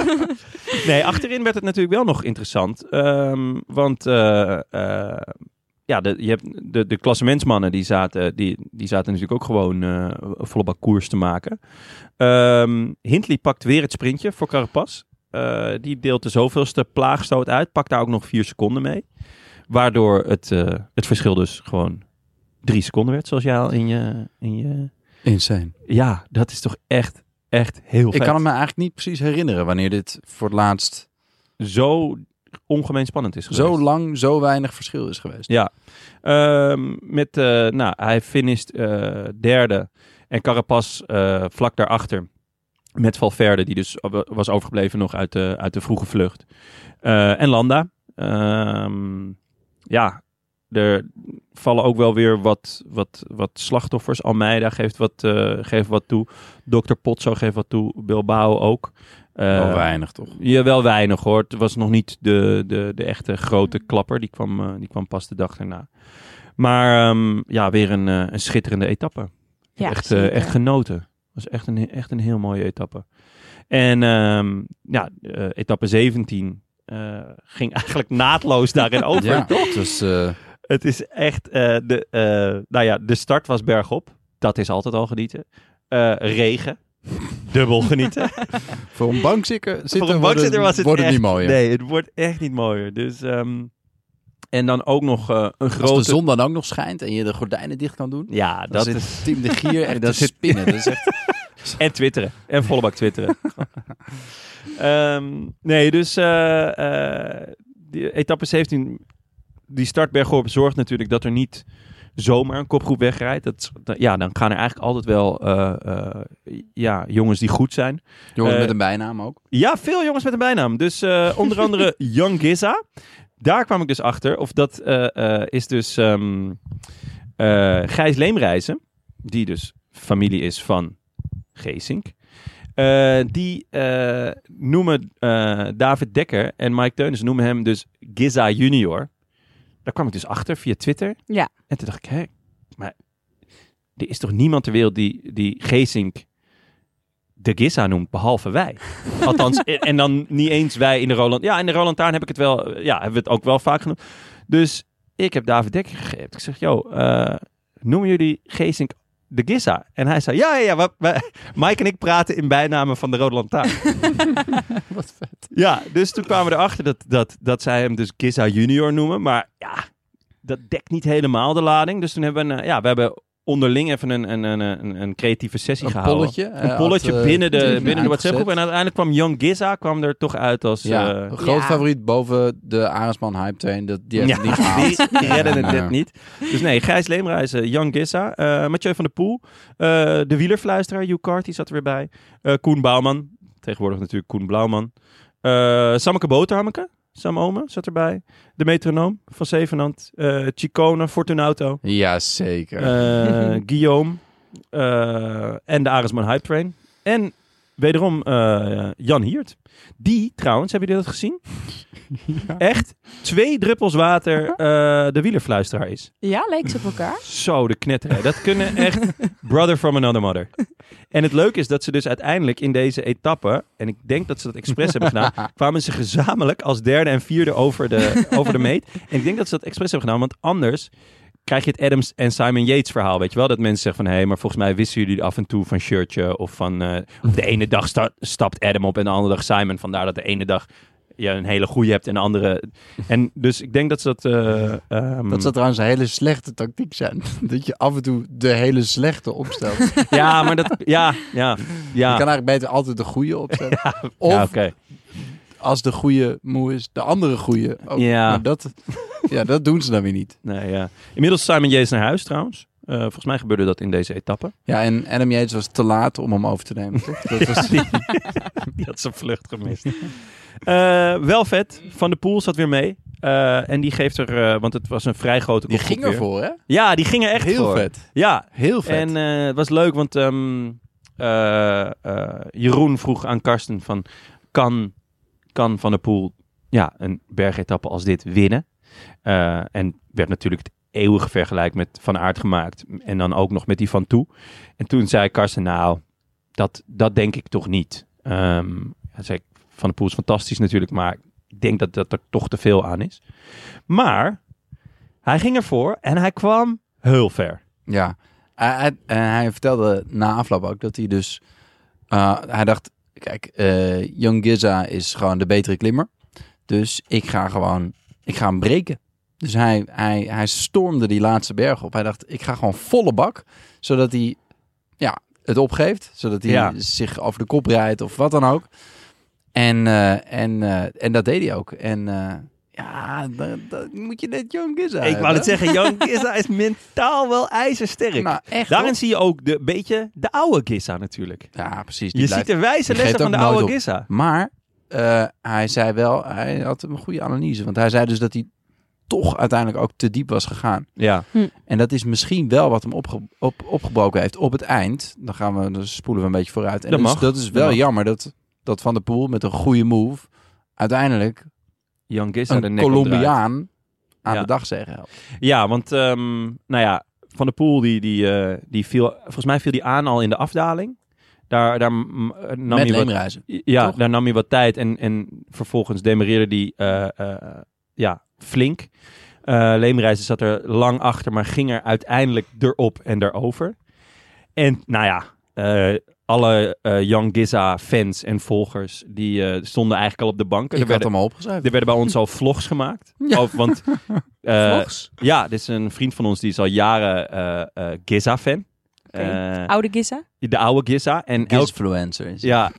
Nee, achterin werd het natuurlijk wel nog interessant. Ehm, want uh, uh, ja, de, je hebt de, de klassementsmannen die zaten, die, die zaten natuurlijk ook gewoon uh, volle bak koers te maken. Um, Hindley pakt weer het sprintje voor Carapaz. Uh, die deelt de zoveelste plaagstoot uit. Pakt daar ook nog vier seconden mee. Waardoor het, uh, het verschil dus gewoon drie seconden werd, zoals jij al in je... In je... Insane. Ja, dat is toch echt, echt heel vet. Ik kan het me eigenlijk niet precies herinneren wanneer dit voor het laatst Zo ongemeen spannend is geweest. zo lang, zo weinig verschil is geweest. Ja, um, met, uh, nou, hij finisht uh, derde en Carapaz uh, vlak daarachter met Valverde, die dus was overgebleven nog uit de, uit de vroege vlucht. Uh, en Landa. Um, ja, er vallen ook wel weer wat, wat, wat slachtoffers. Almeida geeft wat, uh, geeft wat toe. dokter Potso geeft wat toe. Bilbao ook. Uh, Wel weinig, toch? Ja, wel weinig hoor. Het was nog niet de, de, de echte grote klapper. Die kwam, uh, die kwam pas de dag daarna. Maar um, ja, weer een, uh, een schitterende etappe. Ja, echt, uh, echt genoten. Het was echt een, echt een heel mooie etappe. En um, ja, uh, etappe zeventien uh, ging eigenlijk naadloos daarin over. Ja, toch? dus, uh... Het is echt... Uh, de, uh, nou ja, de start was bergop. Dat is altijd al genieten. Uh, regen. Dubbel genieten. Voor een bankzitter Voor een bankzitter was het, wordt het echt, niet mooier. Nee, het wordt echt niet mooier. Dus, um, en dan ook nog uh, een grote... Als de zon dan ook nog schijnt en je de gordijnen dicht kan doen. Ja, Dat dat zit is... Team de Gier echt dat te zit- spinnen. Dat is echt... En twitteren. En volle bak twitteren. um, nee, dus uh, uh, die etappe zeventien die start bergop zorgt natuurlijk dat er niet zomaar een kopgroep wegrijdt. Dat, dat, ja, dan gaan er eigenlijk altijd wel uh, uh, ja, jongens die goed zijn. Jongens Uh, met een bijnaam ook. Ja, veel jongens met een bijnaam. Dus uh, onder andere Young Giza. Daar kwam ik dus achter. Of dat uh, uh, is dus um, uh, Gijs Leemreizen. Die dus familie is van Geesink. Uh, die uh, noemen uh, David Dekker en Mike Teunis noemen hem dus Giza Junior. Daar kwam ik dus achter via Twitter. Ja. En toen dacht ik, hé, maar er is toch niemand ter wereld die, die Geesink de Giza noemt, behalve wij. Althans, en, en dan niet eens wij in de Roland. Ja, in de Roland Taarn heb ik het wel, ja, hebben we het ook wel vaak genoemd. Dus ik heb David Dekker gegeven. Ik zeg, joh, uh, noemen jullie Geesink de Giza? En hij zei, ja, ja, ja. Wij, wij, Mike en ik praten in bijnamen van de Rode Lantaarn. Wat vet. Ja, dus toen kwamen we erachter dat, dat, dat zij hem dus Giza Junior noemen. Maar ja, dat dekt niet helemaal de lading. Dus toen hebben we, een, ja, we hebben onderling even een, een, een, een, een creatieve sessie Een gehouden. polletje. Een polletje had, uh, binnen de, Tim binnen de WhatsApp-groep. En uitgezet. uiteindelijk kwam Young Giza kwam er toch uit als... Ja, uh, een groot Ja. favoriet boven de Arendsman Hype Train. Dat, die heeft ja, het niet gehaald. die, die redden het Ja. net niet. Dus nee, Gijs Leemreizen, Young Giza, uh, Mathieu van der Poel, uh, de wielerfluisteraar, Hugh Carty zat er weer bij, uh, Koen Bouwman, tegenwoordig natuurlijk Koen Blauwman, uh, Sammeke Boterhammeke, Sam Omen zat erbij, de metronoom van Zevenand, uh, Chicone, Fortunato, Jazeker. uh, Guillaume uh, en de Arendsman Hype Train. En wederom uh, Jan Hiert. Die trouwens, hebben jullie dat gezien? Ja. Echt twee druppels water uh, de wielerfluisteraar is. Ja, leek ze op elkaar. Zo, de knetteren. Dat kunnen echt brother from another mother. En het leuke is dat ze dus uiteindelijk in deze etappe, en ik denk dat ze dat expres hebben gedaan, kwamen ze gezamenlijk als derde en vierde over de, over de meet. En ik denk dat ze dat expres hebben gedaan, want anders krijg je het Adams en Simon Yates verhaal, weet je wel? Dat mensen zeggen van, hé, hey, maar volgens mij wisten jullie af en toe van shirtje, of van, uh, of de ene dag sta- stapt Adam op en de andere dag Simon. Vandaar dat de ene dag je een hele goeie hebt en de andere... En dus ik denk dat ze dat... Uh, um... Dat zou trouwens een hele slechte tactiek zijn. Dat je af en toe de hele slechte opstelt. Ja, maar dat... Ja, ja, Je ja. kan eigenlijk beter altijd de goede opstellen. Of Ja, oké. Okay. als de goede moe is, de andere goede. Ook. Ja. Maar dat, ja, dat doen ze dan weer niet. Nee, ja. Inmiddels is Simon Yates naar huis trouwens. Uh, volgens mij gebeurde dat in deze etappe. Ja, en Adam Yates was te laat om hem over te nemen. Toch? Dat was die, die had zijn vlucht gemist. Uh, wel vet. Van der Poel zat weer mee. Uh, en die geeft er... Uh, want het was een vrij grote Die kopgroep ging weer. ervoor, hè? Ja, die ging er echt Heel voor. vet. Ja. Heel vet. En uh, het was leuk, want um, uh, uh, Jeroen vroeg aan Karsten van... Kan, kan Van der Poel ja, een bergetappe als dit winnen? Uh, en werd natuurlijk het eeuwige vergelijk met Van Aert gemaakt. En dan ook nog met die Van Toe. En toen zei Karsten, nou, dat, dat denk ik toch niet. Um, hij zei, Van der Poel is fantastisch natuurlijk, maar ik denk dat, dat er toch te veel aan is. Maar hij ging ervoor en hij kwam heel ver. Ja, hij, hij, hij vertelde na afloop ook dat hij dus... Uh, hij dacht, kijk, uh, Young Giza is gewoon de betere klimmer. Dus ik ga gewoon, ik ga hem breken. Dus hij, hij, hij stormde die laatste berg op. Hij dacht, ik ga gewoon volle bak, zodat hij ja, het opgeeft. Zodat hij Ja. zich over de kop rijdt of wat dan ook. En, uh, en, uh, en dat deed hij ook. En uh, ja, dan, dan moet je net Young Giza Ik hebben. wou het zeggen, Young Giza is mentaal wel ijzersterk. Nou, echt, Daarin hoor. zie je ook de beetje de oude Giza natuurlijk. Ja, precies. Die Je blijft- ziet de wijze die lessen geeft van de ook nooit oude op. Giza. Maar uh, hij zei wel, hij had een goede analyse. Want hij zei dus dat hij toch uiteindelijk ook te diep was gegaan. Ja. En dat is misschien wel wat hem opge- op, opgebroken heeft op het eind. Dan gaan we, dan spoelen we een beetje vooruit. En Dat dus, mag. dat is Dat wel mag. jammer dat, dat Van der Poel met een goede move uiteindelijk Young Giza de een nek opdraait. Colombiaan aan Ja. de dag zeggen helpt. Ja, want um, nou ja, Van der Poel die, die, uh, die viel, volgens mij viel die aan al in de afdaling. Daar, daar m, nam Met hij wat, leemreizen. ja, toch? daar nam hij wat tijd en, en vervolgens demareerde die uh, uh, ja, flink. Uh, Leemreizen zat er lang achter, maar ging er uiteindelijk erop en erover. En nou ja, uh, alle uh, Young Giza fans en volgers, die uh, stonden eigenlijk al op de banken. Ik er, had werden, hem al opgeschreven. er werden bij ons al vlogs gemaakt. Ja. Over, want, uh, Vlogs? Ja, dit is een vriend van ons, die is al jaren uh, uh, Giza-fan. Okay. Uh, Oude Giza? de oude Giza. En elk, Gizfluencer is ja.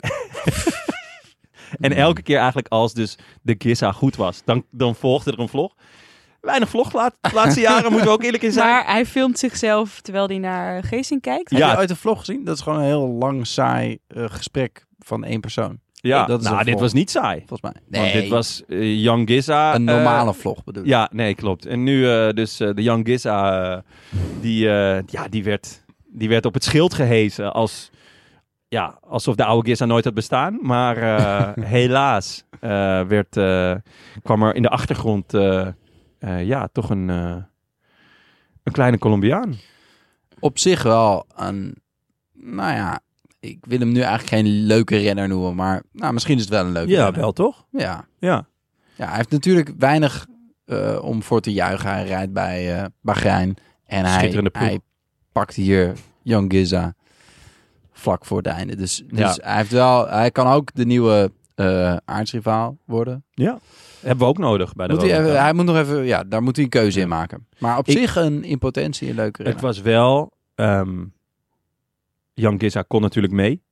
En elke keer eigenlijk als dus de Giza goed was, dan, dan volgde er een vlog. weinig vlog laat, de laatste jaren, moeten we ook eerlijk in zijn. Maar hij filmt zichzelf terwijl hij naar Geesink kijkt. Heb Ja. je uit de vlog gezien? Dat is gewoon een heel lang, saai uh, gesprek van één persoon. Ja, dat is nou, een dit vlog. was niet saai. Volgens mij. Want dit was uh, Young Giza. een uh, normale vlog bedoel ik. Ja, nee, klopt. En nu uh, dus uh, de Young Giza, uh, die, uh, ja, die, werd, die werd op het schild gehezen als... Ja, alsof de oude Giza nooit had bestaan. Maar uh, helaas uh, werd, uh, kwam er in de achtergrond uh, uh, ja, toch een, uh, een kleine Colombiaan. Op zich wel een... Nou ja, ik wil hem nu eigenlijk geen leuke renner noemen. Maar nou, misschien is het wel een leuke Ja, renner. wel toch? Ja. Ja. Ja, hij heeft natuurlijk weinig uh, om voor te juichen. Hij rijdt bij uh, Bahrein. En hij, Schitterende ploeg. hij pakt hier Young Giza vlak voor het einde. Dus, dus Ja. hij, heeft wel, hij kan ook de nieuwe uh, aardsrivaal worden. Ja. Hebben we ook nodig bij de Moet hij, Rode even, Lantaarn. hij moet nog even, ja, daar moet hij een keuze in maken. Maar op Ik- zich een in potentie een leuke renner. Het was wel... Um, Young Giza kon natuurlijk mee.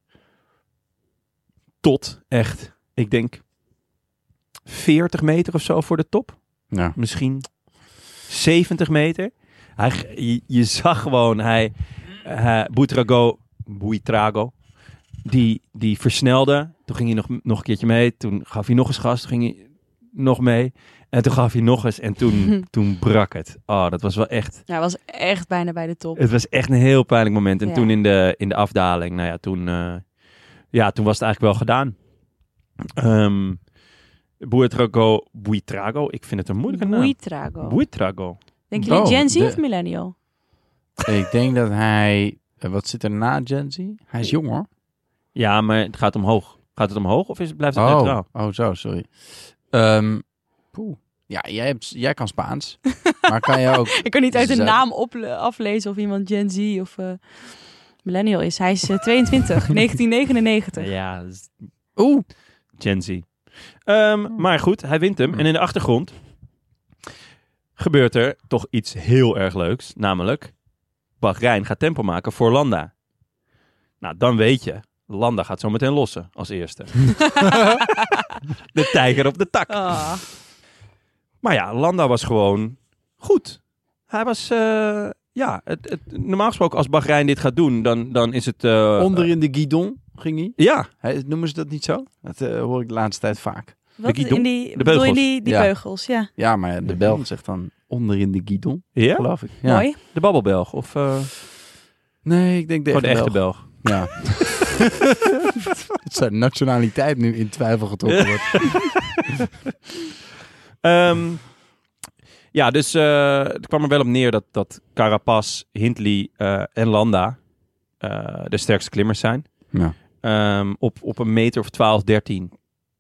Tot echt, ik denk... veertig meter of zo voor de top. Ja. Misschien zeventig meter. Hij, je, je zag gewoon, hij, uh, Buitrago, Buitrago, die, die versnelde. Toen ging hij nog, nog een keertje mee. Toen gaf hij nog eens gas. Toen ging hij nog mee. En toen gaf hij nog eens. En toen, toen brak het. Oh, dat was wel echt... Ja, hij was echt bijna bij de top. Het was echt een heel pijnlijk moment. En Ja. toen in de, in de afdaling, nou ja, toen, uh, ja, toen was het eigenlijk wel gedaan. Um, Buitrago, Buitrago, ik vind het een moeilijke naam. Buitrago. Buitrago. Denk jullie Oh, Gen Z de- of Millennial? Ik denk dat hij... uh, Wat zit er na Gen Z? Hij is jong hoor. Ja, maar het gaat omhoog. Gaat het omhoog of is het, blijft het Oh, neutraal? oh zo, sorry. Um, poeh. Ja, jij, hebt, jij kan Spaans. Maar kan je ook... Ik kan niet uit de Zuid- naam ople- aflezen of iemand Gen Z of uh, Millennial is. Hij is uh, tweeëntwintig, negentien negenennegentig. Ja, dat is Oeh. Gen Z. Um, maar goed, hij wint hem. En in de achtergrond gebeurt er toch iets heel erg leuks. Namelijk, Bahrein gaat tempo maken voor Landa. Nou, dan weet je, Landa gaat zo meteen lossen als eerste. De tijger op de tak. Ah. Maar ja, Landa was gewoon goed. Hij was, uh, ja, het, het, normaal gesproken als Bahrein dit gaat doen, dan, dan is het... Uh, Onder in de guidon ging hij. Ja, Hij- Noemen ze dat niet zo? Dat uh, hoor ik de laatste tijd vaak. Wat, guidon? in die, De bedoel je beugels? die, die Ja. beugels, ja. Ja, maar de Belg zegt dan onder in de guidon, ja? geloof ik. Ja. Mooi. De babbelbelg of uh, Nee, ik denk de gewoon de echte echte Belg. Belg. Ja. Dat zijn nationaliteit nu in twijfel getrokken wordt. Um, ja, dus uh, het kwam er wel op neer dat, dat Carapaz, Hindley uh, en Landa uh, de sterkste klimmers zijn. Ja. Um, op, op een meter of twaalf, dertien.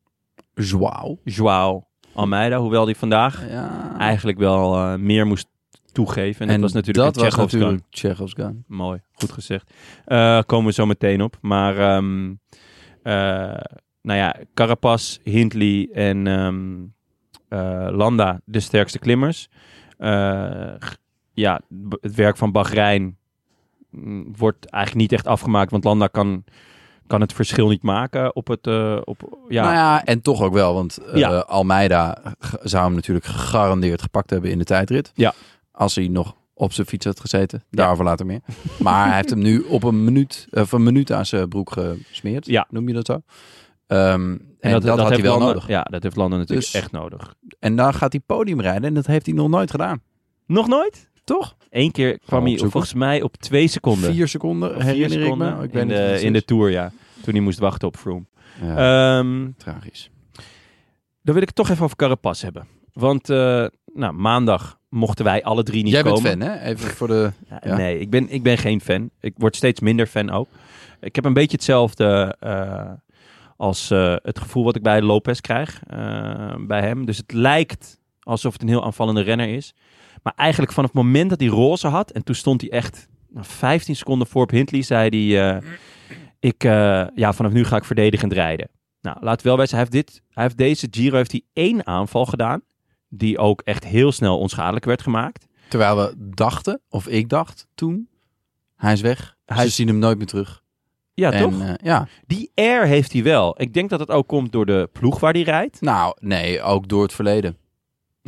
Joao. Joao Almeida, hoewel die vandaag Ja. eigenlijk wel uh, meer moest toegeven. En, dat was natuurlijk dat een was Tsjechovs natuurlijk gun. Tsjechovs gun. Mooi, goed gezegd. Uh, komen we zo meteen op. Maar um, uh, nou ja, Carapaz, Hindley en um, uh, Landa de sterkste klimmers. Uh, g- ja, b- het werk van Bahrein mm, wordt eigenlijk niet echt afgemaakt, want Landa kan, kan het verschil niet maken op het... Uh, op, ja, Nou ja, en toch ook wel, want uh, Ja. Almeida g- zou hem natuurlijk gegarandeerd gepakt hebben in de tijdrit. Ja. Als hij nog op zijn fiets had gezeten. Daarover later meer. Maar hij heeft hem nu op een minuut, of een minuut aan zijn broek gesmeerd. Ja. Noem je dat zo? Um, en, en dat, dat had hij heeft wel Landa, nodig. Ja, dat heeft Landa natuurlijk Dus- echt nodig. En dan gaat hij podium rijden en dat heeft hij nog nooit gedaan. Nog nooit? Toch? Eén keer kwam hij opzoeken. volgens mij op twee seconden. Vier seconden, Vier herinner seconden ik me. Ik weet in, niet wat de, het in is. de Tour, ja. Toen hij moest wachten op Froome. Ja, Ehm, tragisch. dan wil ik het toch even over Carapaz hebben. Want uh, nou, maandag mochten wij alle drie niet Jij komen. bent fan, hè? Even voor de... Ja, Ja. Nee, ik ben, ik ben geen fan. Ik word steeds minder fan ook. Ik heb een beetje hetzelfde uh, als uh, het gevoel wat ik bij Lopez krijg. Uh, bij hem. Dus het lijkt alsof het een heel aanvallende renner is. Maar eigenlijk vanaf het moment dat hij roze had... en toen stond hij echt nou, vijftien seconden voor op Hindley... zei hij... Uh, ik, uh, ja, vanaf nu ga ik verdedigend rijden. Nou, laat wel wijzen. Hij heeft, dit, hij heeft deze Giro heeft hij één aanval gedaan... die ook echt heel snel onschadelijk werd gemaakt. Terwijl we dachten, of ik dacht toen, hij is weg. Hij- Ze zien hem nooit meer terug. Ja, en, toch? uh, ja. Die air heeft hij wel. Ik denk dat het ook komt door de ploeg waar hij rijdt. Nou, nee, ook door het verleden.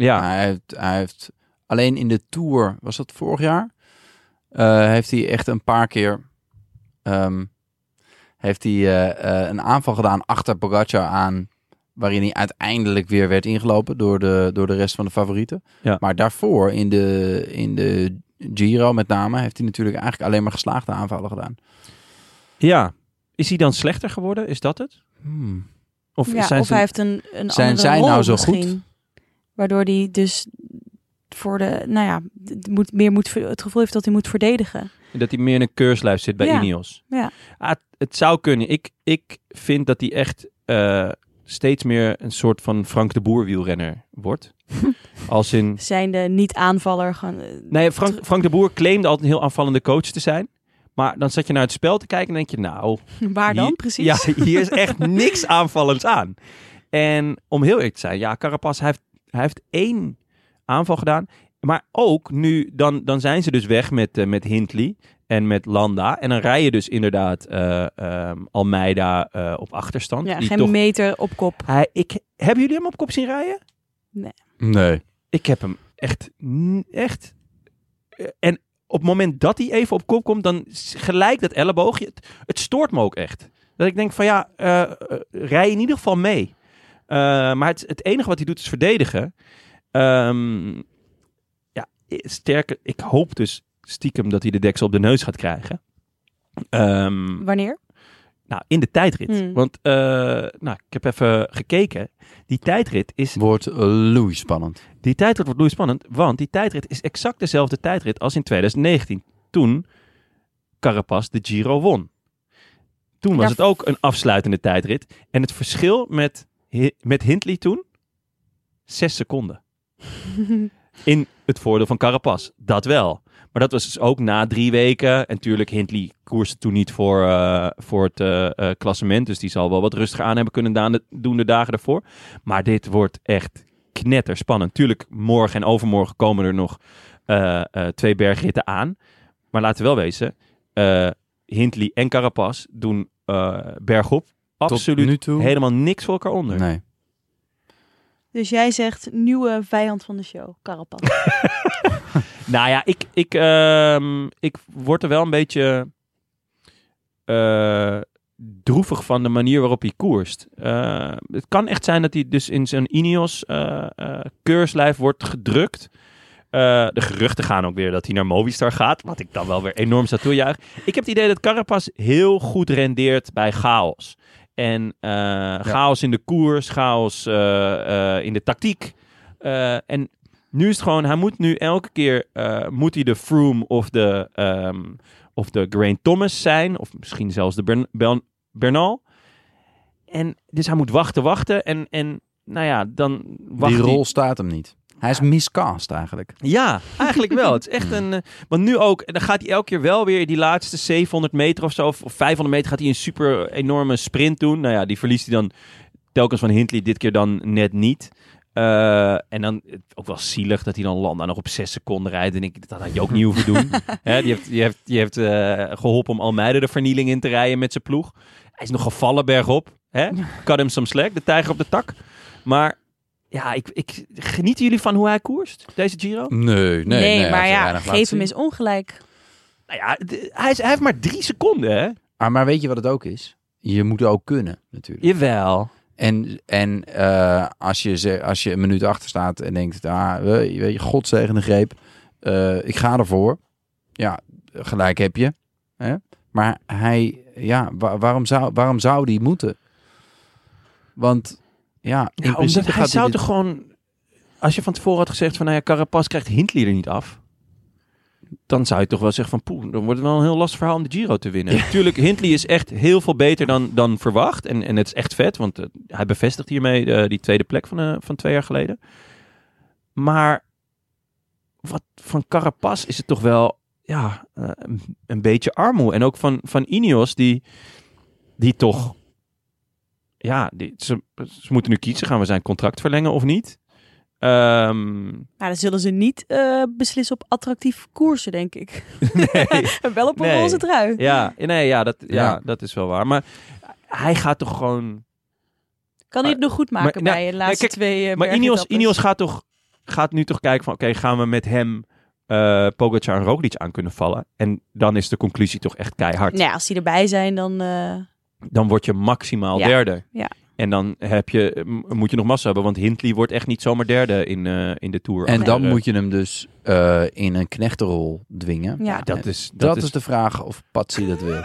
Ja. Hij heeft, hij heeft alleen in de Tour, was dat vorig jaar? Uh, heeft hij echt een paar keer um, heeft hij uh, uh, een aanval gedaan achter Pogacar aan, waarin hij uiteindelijk weer werd ingelopen door de, door de rest van de favorieten. Ja. Maar daarvoor in de, in de Giro met name heeft hij natuurlijk eigenlijk alleen maar geslaagde aanvallen gedaan. Ja. Is hij dan slechter geworden? Is dat het? Hmm. Of, Ja, zijn of ze... hij heeft een, een Zijn andere zij rol nou zo misschien, goed? Waardoor hij dus voor de, nou ja, moet, meer moet, het gevoel heeft dat hij moet verdedigen. Dat hij meer in een keurslijf zit bij Ja. Ineos. Ja. Ah, het, het zou kunnen. Ik, ik vind dat hij echt uh, steeds meer een soort van Frank de Boer wielrenner wordt. Als in... Zijn de niet-aanvaller gewoon... uh, Nee, Frank, Frank de Boer claimde altijd een heel aanvallende coach te zijn. Maar dan zat je naar het spel te kijken en denk je, nou... Waar dan hier, precies? Ja, hier is echt niks aanvallends aan. En om heel eerlijk te zijn, ja, Carapaz, hij heeft, hij heeft één aanval gedaan. Maar ook nu, dan, dan zijn ze dus weg met, uh, met Hindley en met Landa. En dan rij je dus inderdaad uh, um, Almeida uh, op achterstand. Ja, die geen toch, meter op kop. hij, ik, hebben jullie hem op kop zien rijden? Nee. Nee. Ik heb hem echt, echt... En op het moment dat hij even op kop komt, dan gelijk dat elleboogje. Het, het stoort me ook echt. Dat ik denk van ja, uh, uh, rij in ieder geval mee. Uh, maar het, het enige wat hij doet is verdedigen. Um, ja, sterker, ik hoop dus stiekem dat hij de deksel op de neus gaat krijgen. Um, Wanneer? Nou, in de tijdrit. Hmm. Want uh, nou, ik heb even gekeken. Die tijdrit is... Wordt uh, loei spannend. Die tijdrit wordt loei spannend, want die tijdrit is exact dezelfde tijdrit als in twintig negentien. Toen Carapaz de Giro won. Toen was Ja. het ook een afsluitende tijdrit. En het verschil met, met Hindley toen? Zes seconden. In het voordeel van Carapaz. Dat wel. Maar dat was dus ook na drie weken. En natuurlijk, Hindley koerste toen niet voor, uh, voor het uh, uh, klassement. Dus die zal wel wat rustiger aan hebben kunnen daan, doen de dagen ervoor. Maar dit wordt echt knetterspannend. Tuurlijk, morgen en overmorgen komen er nog uh, uh, twee bergritten aan. Maar laten we wel wezen, uh, Hindley en Carapaz doen uh, bergop absoluut nu toe? helemaal niks voor elkaar onder. Nee. Dus jij zegt nieuwe vijand van de show, Carapaz. Nou ja, ik, ik, uh, ik word er wel een beetje uh, droevig van de manier waarop hij koerst. Uh, het kan echt zijn dat hij dus in zijn Ineos uh, uh, keurslijf wordt gedrukt. Uh, de geruchten gaan ook weer dat hij naar Movistar gaat, wat ik dan wel weer enorm zou toejuichen. Ik heb het idee dat Carapaz heel goed rendeert bij chaos. En uh, ja. chaos in de koers, chaos uh, uh, in de tactiek. Uh, en nu is het gewoon, hij moet nu elke keer, uh, moet hij de Froome of de, um, of de Geraint Thomas zijn. Of misschien zelfs de Bern, Bern, Bernal. En dus hij moet wachten, wachten. En, en nou ja, dan wacht Die rol hij. staat hem niet. Hij is miscast eigenlijk. Ja, eigenlijk wel. Het is echt een... Uh, want nu ook, en dan gaat hij elke keer wel weer die laatste zevenhonderd meter of zo, of, of vijfhonderd meter gaat hij een super enorme sprint doen. Nou ja, die verliest hij dan telkens van Hindley, dit keer dan net niet. Uh, en dan ook wel zielig dat hij dan Landa nog op zes seconden rijdt. En ik, dat had je ook niet hoeven doen. Hè, die heeft, die heeft, die heeft uh, geholpen om Almeida de vernieling in te rijden met zijn ploeg. Hij is nog gevallen bergop. Hè? Cut hem some slack, de tijger op de tak. Maar ja, ik, ik, genieten jullie van hoe hij koerst, deze Giro? Nee, nee. Nee, nee maar ja, weinig laat geef hem zien. eens ongelijk. Nou ja, d- hij, is, hij heeft maar drie seconden, hè? Ah, maar weet je wat het ook is? Je moet ook kunnen, natuurlijk. Jawel. En, en uh, als, je ze, als je een minuut achter staat en denkt, ah, weet je, godzegende greep, uh, ik ga ervoor. Ja, gelijk heb je. Hè? Maar hij, ja, wa- waarom, zou, waarom zou die moeten? Want, ja, in Ja, principe omdat hij gaat zou dit- toch gewoon... Als je van tevoren had gezegd van, nou ja, Carapaz krijgt Hindley er niet af. Dan zou je toch wel zeggen van, poeh, dan wordt het wel een heel lastig verhaal om de Giro te winnen. Natuurlijk, Hindley is echt heel veel beter dan, dan verwacht. En, en het is echt vet, want uh, hij bevestigt hiermee uh, die tweede plek van, uh, van twee jaar geleden. Maar wat van Carapaz is het toch wel, ja, uh, een, een beetje armoe. En ook van, van Ineos, die, die toch, ja, die, ze, ze moeten nu kiezen, gaan we zijn contract verlengen of niet? Um, Nou, dan zullen ze niet uh, beslissen op attractief koersen, denk ik. nee. Wel op een Nee. roze trui. Ja, nee, ja, dat, ja, Ja. dat is wel waar. Maar hij gaat toch gewoon... Kan hij het nog goed maken Maar, bij nou, de laatste kijk, twee uh, Maar Ineos, bergetappes? Ineos gaat toch gaat nu toch kijken van... Oké, okay, gaan we met hem uh, Pogacar en Roglic aan kunnen vallen? En dan is de conclusie toch echt keihard. Nou ja, als die erbij zijn, dan... Uh... Dan word je maximaal ja. derde. Ja. En dan heb je, moet je nog massa hebben. Want Hindley wordt echt niet zomaar derde in, uh, in de Tour. En Achter, dan uh, moet je hem dus uh, in een knechtenrol dwingen. Ja. Ja, dat is, dat dat is... is de vraag of Patsy dat wil.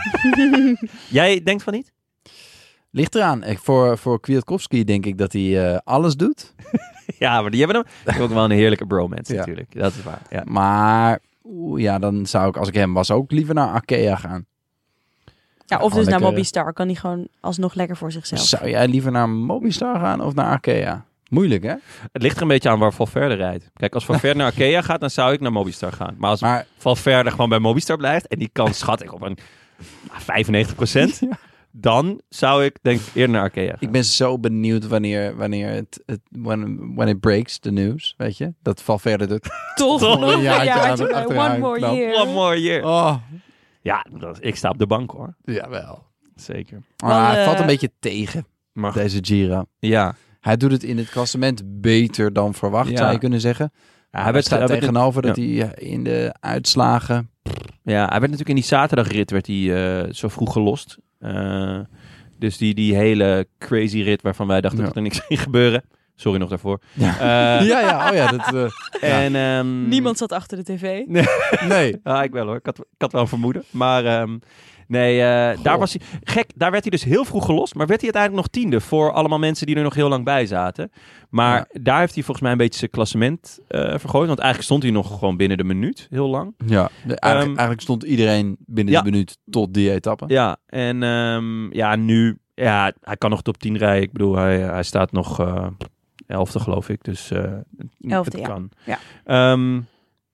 Jij denkt van niet? Ligt eraan. Ik, voor, voor Kwiatkowski denk ik dat hij uh, alles doet. Ja, maar die hebben hem. Die hebben ook wel een heerlijke bromance ja. natuurlijk. Dat is waar. Ja. Maar oe, ja, dan zou ik, als ik hem was, ook liever naar Arkea gaan. Ja, of Ja, dus naar lekker... Mobistar. Kan hij gewoon alsnog lekker voor zichzelf. Zou jij liever naar Mobistar gaan of naar Arkea? Moeilijk, hè? Het ligt er een beetje aan waar Valverde rijdt. Kijk, als Valverde naar Arkea gaat, dan zou ik naar Mobistar gaan. Maar als Maar... Valverde gewoon bij Mobistar blijft, en die kans schat ik op een vijfennegentig procent, ja. dan zou ik denk ik eerder naar Arkea gaan. Ik ben zo benieuwd wanneer, wanneer het, het when, when it breaks, the news, weet je? Dat Valverde het Toch Toch nog een jaartje aan jaartje het bij. achteraan One more knapt. year. One more year. Oh, Ja, dat, ik sta op de bank hoor. jawel. Zeker. Maar Wel, hij uh, valt een beetje tegen, Maar deze Giro. ja. Hij doet het in het klassement beter dan verwacht, Ja. zou je kunnen zeggen. Ja, Hij werd staat hij werd- tegenover dat ja. hij in de uitslagen... Ja, hij werd natuurlijk in die zaterdagrit werd hij uh, zo vroeg gelost. Uh, dus die, die hele crazy rit waarvan wij dachten Ja. dat er niks ging gebeuren. Sorry nog daarvoor. Ja, Uh, ja, ja, oh ja. Dat, uh, En, um, Niemand zat achter de tv. nee. Ja, ik wel hoor. Ik had, ik had wel een vermoeden. Maar um, nee, uh, daar was hij... Gek, daar werd hij dus heel vroeg gelost. Maar werd hij uiteindelijk nog tiende voor allemaal mensen die er nog heel lang bij zaten. Maar Ja. daar heeft hij volgens mij een beetje zijn klassement uh, vergooid. Want eigenlijk stond hij nog gewoon binnen de minuut. Heel lang. Ja, de- eigenlijk, Um, eigenlijk stond iedereen binnen ja. de minuut tot die etappe. Ja, en um, ja, nu... Ja, hij kan nog top tien rijden. Ik bedoel, hij, hij staat nog... Uh, elfde geloof ik. Dus uh, Elfde, het ja. kan. Ja. Um,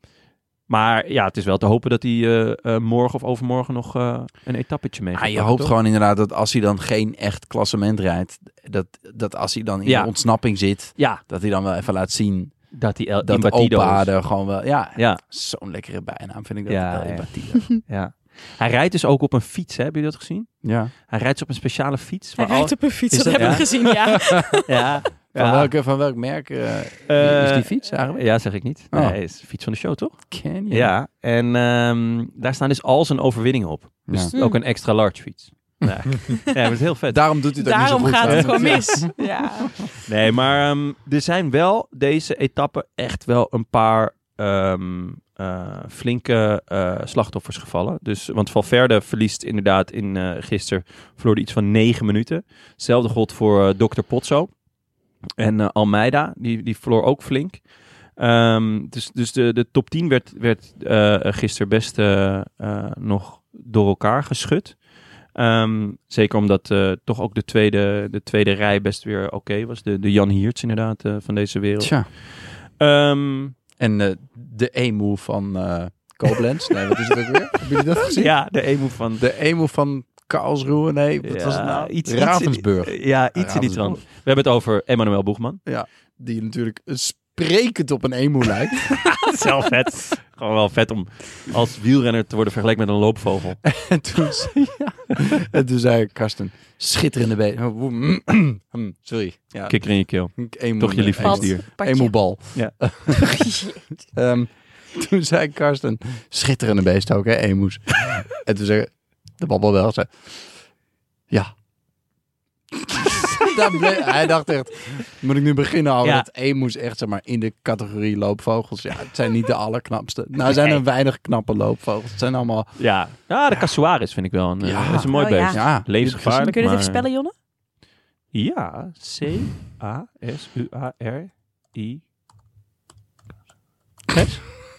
maar ja, het is wel te hopen dat hij uh, uh, morgen of overmorgen nog uh, een etappetje mee gaat Ah, je pakken, hoopt toch? gewoon inderdaad dat als hij dan geen echt klassement rijdt, dat, dat als hij dan in Ja. de ontsnapping zit, Ja, dat hij dan wel even laat zien dat hij El dat Batido opa is. er gewoon wel... Ja, Ja, zo'n lekkere bijnaam vind ik dat. Ja, El ja. Batido. ja. Hij rijdt dus ook op een fiets, hè? Hebben jullie dat gezien? Ja. Hij rijdt dus op een speciale fiets. Hij waar rijdt op een fiets, Is dat dat- heb ik ja? gezien, ja. al- Ja, Van, ja. welke, van welk merk uh, Uh, is die fiets eigenlijk? Ja, zeg ik niet. Nee, Oh. het is de fiets van de show, toch? Ken je? Ja, en um, daar staan dus al zijn overwinningen op. Dus Ja. ook een extra large fiets. Nee, ja, dat is heel vet. Daarom doet hij dat Daarom niet zo goed. gaat het aan. gewoon mis. Ja. Nee, maar um, er zijn wel deze etappe echt wel een paar um, uh, flinke uh, slachtoffers gevallen. Dus, want Valverde verliest inderdaad in uh, gisteren verloor hij iets van negen minuten. Hetzelfde gold voor uh, dokter Pozzo. En uh, Almeida, die, die verloor ook flink. Um, dus dus de, de top tien werd, werd uh, gisteren best uh, uh, nog door elkaar geschud. Um, zeker omdat uh, toch ook de tweede, de tweede rij best weer oké okay was. De, de Jan Hiertz inderdaad uh, van deze wereld. Tja. Um, En uh, de emu van uh, Koblenz. Nee, wat is het ook weer? Hebben jullie dat gezien? ja, de emu van... De emu van Karlsruhe. Nee, wat ja, was het nou? Iets, Ravensburg. Iets in, ja, iets in die trant. We hebben het over Emmanuel Boegman. Ja, die natuurlijk sprekend op een emu lijkt. Dat is wel vet. Gewoon wel vet om als wielrenner te worden vergeleken met een loopvogel. en, toen, ja, en toen zei Karsten, schitterende been. Sorry. Ja, Kikker in je keel. emu, Toch je lievelingsdier. Patje. Emu-bal. Ja. um, toen zei Karsten, schitterende beest ook, hè, emus. En toen zei de babbel wel, zei, ja. Daar bleef, hij dacht echt, moet ik nu beginnen over Ja. dat emus echt, zeg maar, in de categorie loopvogels. Ja, het zijn niet de allerknapste. Nou, er zijn er Nee. weinig knappe loopvogels. Het zijn allemaal, Ja, ja de Casuaris vind ik wel een, Ja. ja. is een mooi Oh, ja. beest. ja. Levensgevaarlijk. Kun je dit maar- even spellen, Jonne? Ja, C A S U A R I. Gers?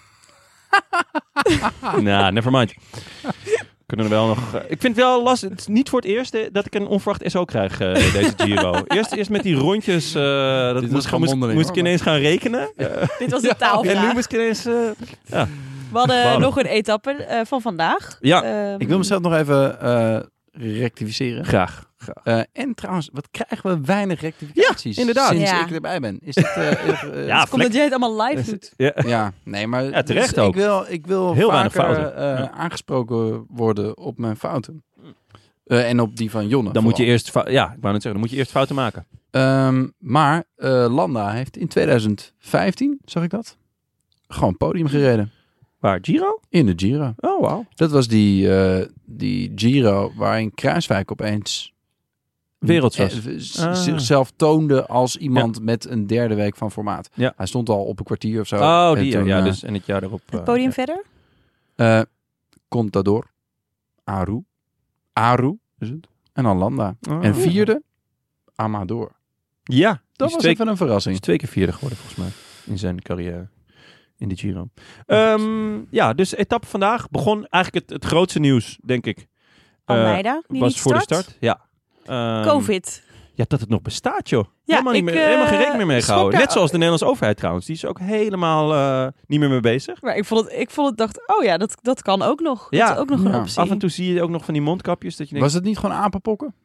Nou, never mind. Kunnen er wel nog... uh, ik vind het wel lastig. Het is niet voor het eerst eh, dat ik een onverwacht S O krijg, uh, deze Giro. Eerst, eerst met die rondjes. uh, dat Dit was moest, gewoon moest, mondeling, moest ik hoor, ineens gaan rekenen. Uh, Dit was de taalvraag. en nu moest ik ineens... uh, ja. We hadden Wauw. nog een etappe eh, van vandaag. Ja. Ehm, Ik wil mezelf nog even uh, rectificeren. Graag. graag. Uh, en trouwens, wat krijgen we weinig rectificaties Ja, inderdaad. sinds Ja. ik erbij ben. Is dit... Uh, uh, Ja, Komt dat jij het allemaal live doet. Ja. Ja, nee, maar Ja, terecht dus ook. Ik wil, ik wil Heel weinig vaker fouten. uh, Ja. aangesproken worden op mijn fouten. Uh, en op die van Jonne. Dan moet je vooral. eerst... fou- Ja, ik wou net zeggen. Dan moet je eerst fouten maken. Um, maar uh, Landa heeft in twintig vijftien, zag ik dat, gewoon podium gereden. Waar? Giro? In de Giro. Oh, wauw. Dat was die, uh, die Giro waarin Kruiswijk opeens werelds was. Uh, ah. zichzelf toonde als iemand ja. met een derde week van formaat. Ja. Hij stond al op een kwartier of zo. Oh, die toen, ja. Uh, dus en het jaar erop. Het podium uh, verder? Uh, Contador. Aru. Aru is het. En dan Landa. Oh. En vierde, Amador. Ja. Dat was twee, even een verrassing. Is twee keer vierde geworden volgens mij. In zijn carrière. In de Giro. Um, ja, dus etappe vandaag begon eigenlijk het, het grootste nieuws, denk ik. Almeida, uh, die was niet voor start? de start. Ja. Um, Covid. Ja, dat het nog bestaat, joh. Ja, helemaal, niet ik, meer, uh, helemaal geen rekening meer mee gehouden. daar... Net zoals de Nederlandse overheid trouwens. Die is ook helemaal uh, niet meer mee bezig. Maar ik vond het, ik vond het dacht, oh ja, dat, dat kan ook nog. Ja. Dat is ook nog ja. een optie. Af en toe zie je ook nog van die mondkapjes. Dat je denkt, was het niet gewoon apenpokken?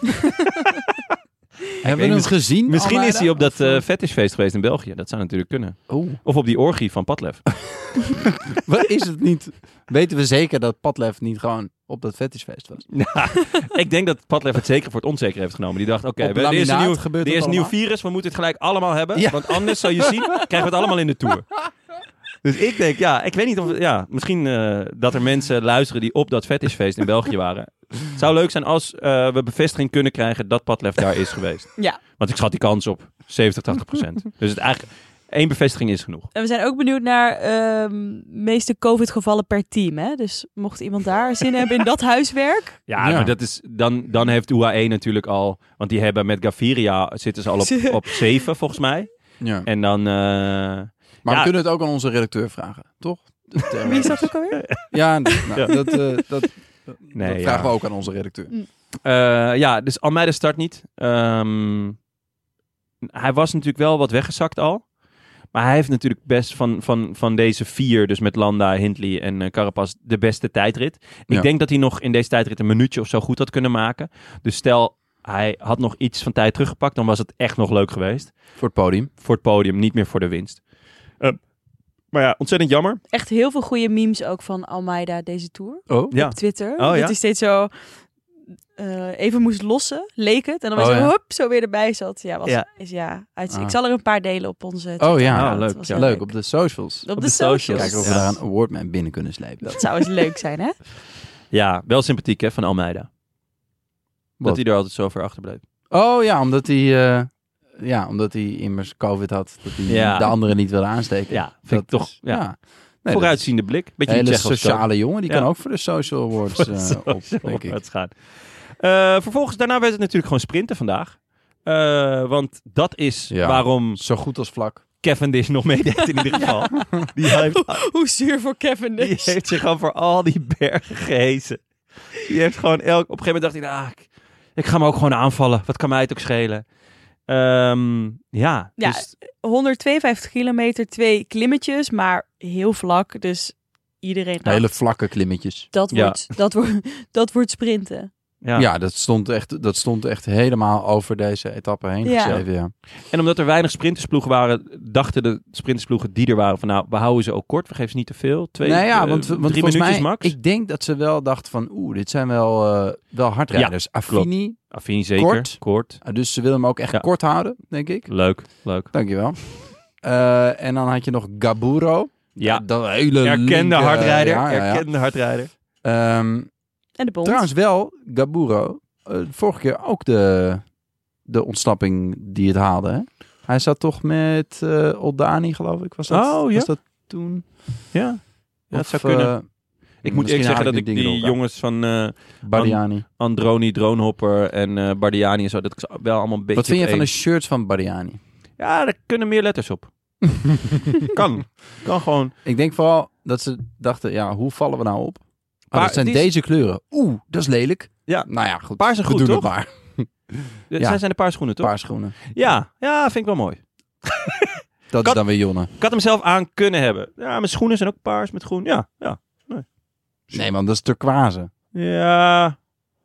Hebben we hem gezien? Misschien Almeida? is hij op dat uh, fetishfeest geweest in België. Dat zou natuurlijk kunnen. Oh. Of op die orgie van Padlef. Wat is het niet? Weten we zeker dat Padlef niet gewoon op dat fetishfeest was? Ja, ik denk dat Padlef het zeker voor het onzeker heeft genomen. Die dacht, oké, okay, er is een nieuw, er is een nieuw virus. We moeten het gelijk allemaal hebben. Ja. Want anders, zou je zien, krijgen we het allemaal in de Tour. Dus ik denk, ja, ik weet niet of... Ja, misschien uh, dat er mensen luisteren die op dat fetishfeest in België waren. Het zou leuk zijn als uh, we bevestiging kunnen krijgen dat Padlef daar is geweest. Ja. Want ik schat die kans op zeventig, tachtig procent. Dus het eigenlijk... Één bevestiging is genoeg. En we zijn ook benieuwd naar de uh, meeste COVID-gevallen per team. Hè? Dus mocht iemand daar zin hebben in dat huiswerk. Ja, ja. Maar dat is, dan, dan heeft U A E natuurlijk al... Want die hebben met Gaviria zitten ze al op, op zeven volgens mij. Ja. En dan... Uh, maar ja. we kunnen het ook aan onze redacteur vragen, toch? Dat, uh, Wie is dat ook alweer? Ja, nou, ja. dat, uh, dat, nee, dat vragen ja. we ook aan onze redacteur. Mm. Uh, ja, dus Almeida start niet. Um, hij was natuurlijk wel wat weggezakt al. Maar hij heeft natuurlijk best van, van, van deze vier, dus met Landa, Hindley en uh, Carapaz, de beste tijdrit. Ik ja. denk dat hij nog in deze tijdrit een minuutje of zo goed had kunnen maken. Dus stel, hij had nog iets van tijd teruggepakt, dan was het echt nog leuk geweest. Voor het podium. Voor het podium, niet meer voor de winst. Uh, maar ja, ontzettend jammer. Echt heel veel goede memes ook van Almeida deze Tour. Oh? Ja. Op Twitter. Oh, dat ja? hij steeds zo uh, even moest lossen, leek het. En dan was oh, hij ja. hup, zo weer erbij zat. Ja, was, ja. Is, ja uit, ah. Ik zal er een paar delen op onze Twitter. Oh ja, oh, leuk. Was Ja, leuk. leuk. Op de socials. Op, op de, de socials. socials. Kijken of we Ja. daar een awardman binnen kunnen slepen. Dat zou eens leuk zijn, hè? Ja, wel sympathiek hè, van Almeida. Wat? Dat hij er altijd zo ver achterbleef. Oh ja, omdat hij... Uh, Ja, omdat hij immers COVID had. Dat hij ja. de anderen niet wilde aansteken. Ja, vind dat ik toch. is, Ja. ja. Nee, Vooruitziende blik. Beetje een hele niet zeggen sociale jongen. Die ja. kan ook voor de social awards uh, op, denk ik. gaan. Uh, vervolgens, daarna werd het natuurlijk gewoon sprinten vandaag. Uh, want dat is ja. waarom Zo goed als vlak. Cavendish nog meedeed in ieder geval. Die heeft, Hoe zuur voor Kevin die heeft zich al voor al die bergen gehezen. Die heeft gewoon elk... Op een gegeven moment dacht hij, ah, ik, ik ga me ook gewoon aanvallen. Wat kan mij het ook schelen? Um, ja, ja dus... honderdtweeënvijftig kilometer, twee klimmetjes, maar heel vlak. Dus iedereen... Hele vlakke klimmetjes. Dat Ja. wordt, dat, wordt, dat wordt sprinten. Ja. Ja, dat, stond echt, dat stond echt helemaal over deze etappe heen Ja. geschreven. Ja. En omdat er weinig sprintersploegen waren, dachten de sprintersploegen die er waren van nou, we houden ze ook kort. We geven ze niet te veel. Twee, Nee, ja, uh, want, want drie volgens minuutjes mij, max. ik denk dat ze wel dachten van, oeh, dit zijn wel, uh, wel hardrijders. Ja, Affini, Affini zeker. Kort. kort. uh, dus ze willen hem ook echt Ja. kort houden, denk ik. Leuk, leuk. Dankjewel. Uh, en dan had je nog Gaburo. Ja, Dat hele erkende linker- hardrijder. Ja, ja, ja. Erkende hardrijder. Um, En de bond. trouwens wel, Gaburo, uh, vorige keer ook de, de ontsnapping die het haalde. Hè? Hij zat toch met uh, Oldani, geloof ik. Was dat, Oh, ja. was dat toen? Ja, ja dat Of, zou kunnen. uh, Ik moet misschien eerlijk zeggen haal dat nu ik dingen die door elkaar. jongens van uh, Bardiani. Androni, Droonhopper en uh, Bardiani en zo, dat ik ze wel allemaal een beetje Wat vind je op van de één- shirts van Bardiani? Ja, daar kunnen meer letters op. kan. Kan gewoon. Ik denk vooral dat ze dachten, ja, hoe vallen we nou op? Oh, Maar dat zijn die is- deze kleuren. Oeh, dat is lelijk. Ja. Nou ja, goed. Paars en we goed, doen het toch? maar. Ja. Ja. Zij zijn de paar schoenen, toch? Paarschoenen. Ja, ja, vind ik wel mooi. Dat Kat- is dan weer Jonne. Ik had hem zelf aan kunnen hebben. Ja, mijn schoenen zijn ook paars met groen. Ja, ja. Nee man, dat is turquoise. Ja.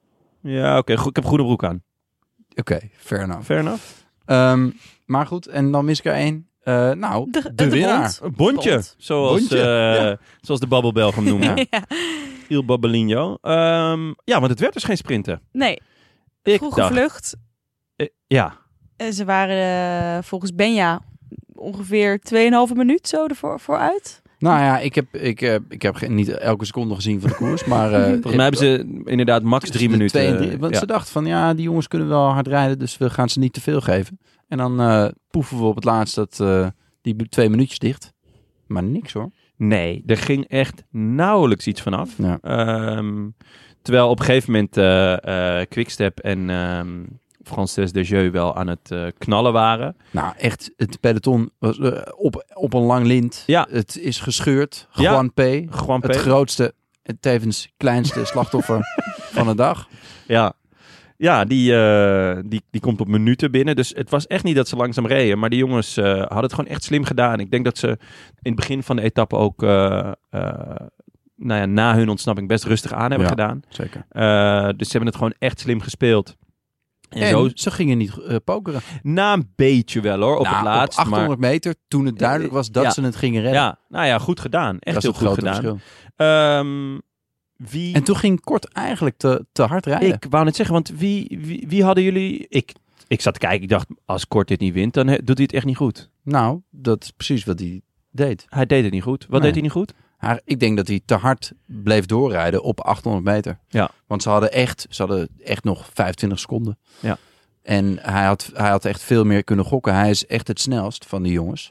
Ja, oké. Goed, ik heb een goede broek aan. Oké, okay, fair enough. Fair enough. Um, maar goed, en dan mis ik er één. Uh, nou, De- de, de winnaar. bond. Een bondje. Bond. Zoals, Bondje, uh, ja. zoals de Babbelbelg hem noemen. Ja. Ja. Il Babbelinho. Um, ja, want het werd dus geen sprinten. Nee, Ik vroege dacht, vlucht. eh, ja. En ze waren uh, volgens Benja ongeveer twee en een halve minuut zo ervoor vooruit. Nou ja, ik heb, ik, uh, ik heb geen, niet elke seconde gezien van de koers, maar... Uh, Volgens mij hebben ze inderdaad max drie minuten. Twee en drie, want ja. ze dachten van, ja, die jongens kunnen wel hard rijden, dus we gaan ze niet te veel geven. En dan uh, poeven we op het laatst dat, uh, die twee minuutjes dicht. Maar niks hoor. Nee, er ging echt nauwelijks iets vanaf. Ja. Um, terwijl op een gegeven moment uh, uh, Quickstep en um, Frances Desjeux wel aan het uh, knallen waren. Nou, echt, het peloton was uh, op, op een lang lint. Ja. Het is gescheurd. Ja. Juan P. Juan P. Het grootste en tevens kleinste slachtoffer van de dag. Ja, ja die, uh, die, die komt op minuten binnen. Dus het was echt niet dat ze langzaam reden. Maar die jongens uh, hadden het gewoon echt slim gedaan. Ik denk dat ze in het begin van de etappe ook uh, uh, nou ja, na hun ontsnapping best rustig aan hebben Ja, gedaan. Zeker. Uh, dus ze hebben het gewoon echt slim gespeeld. En, En zo, ze gingen niet uh, pokeren. na een beetje wel hoor, op nou, het laatst. op achthonderd maar, meter, toen het duidelijk was dat ja. ze het gingen redden. ja, nou ja, goed gedaan. Echt dat heel is het goed grote gedaan. verschil. Um, wie... En toen ging Kort eigenlijk te, te hard rijden. Ik wou net zeggen, want wie, wie, wie hadden jullie... Ik, ik zat te kijken, ik dacht, als Kort dit niet wint, dan he, doet hij het echt niet goed. Nou, dat is precies wat hij deed. Hij deed het niet goed. Wat Nee. deed hij niet goed? Hij, ik denk dat hij te hard bleef doorrijden op achthonderd meter. Ja. Want ze hadden echt, ze hadden echt nog vijfentwintig seconden. Ja. En hij had, hij had echt veel meer kunnen gokken. Hij is echt het snelst van die jongens.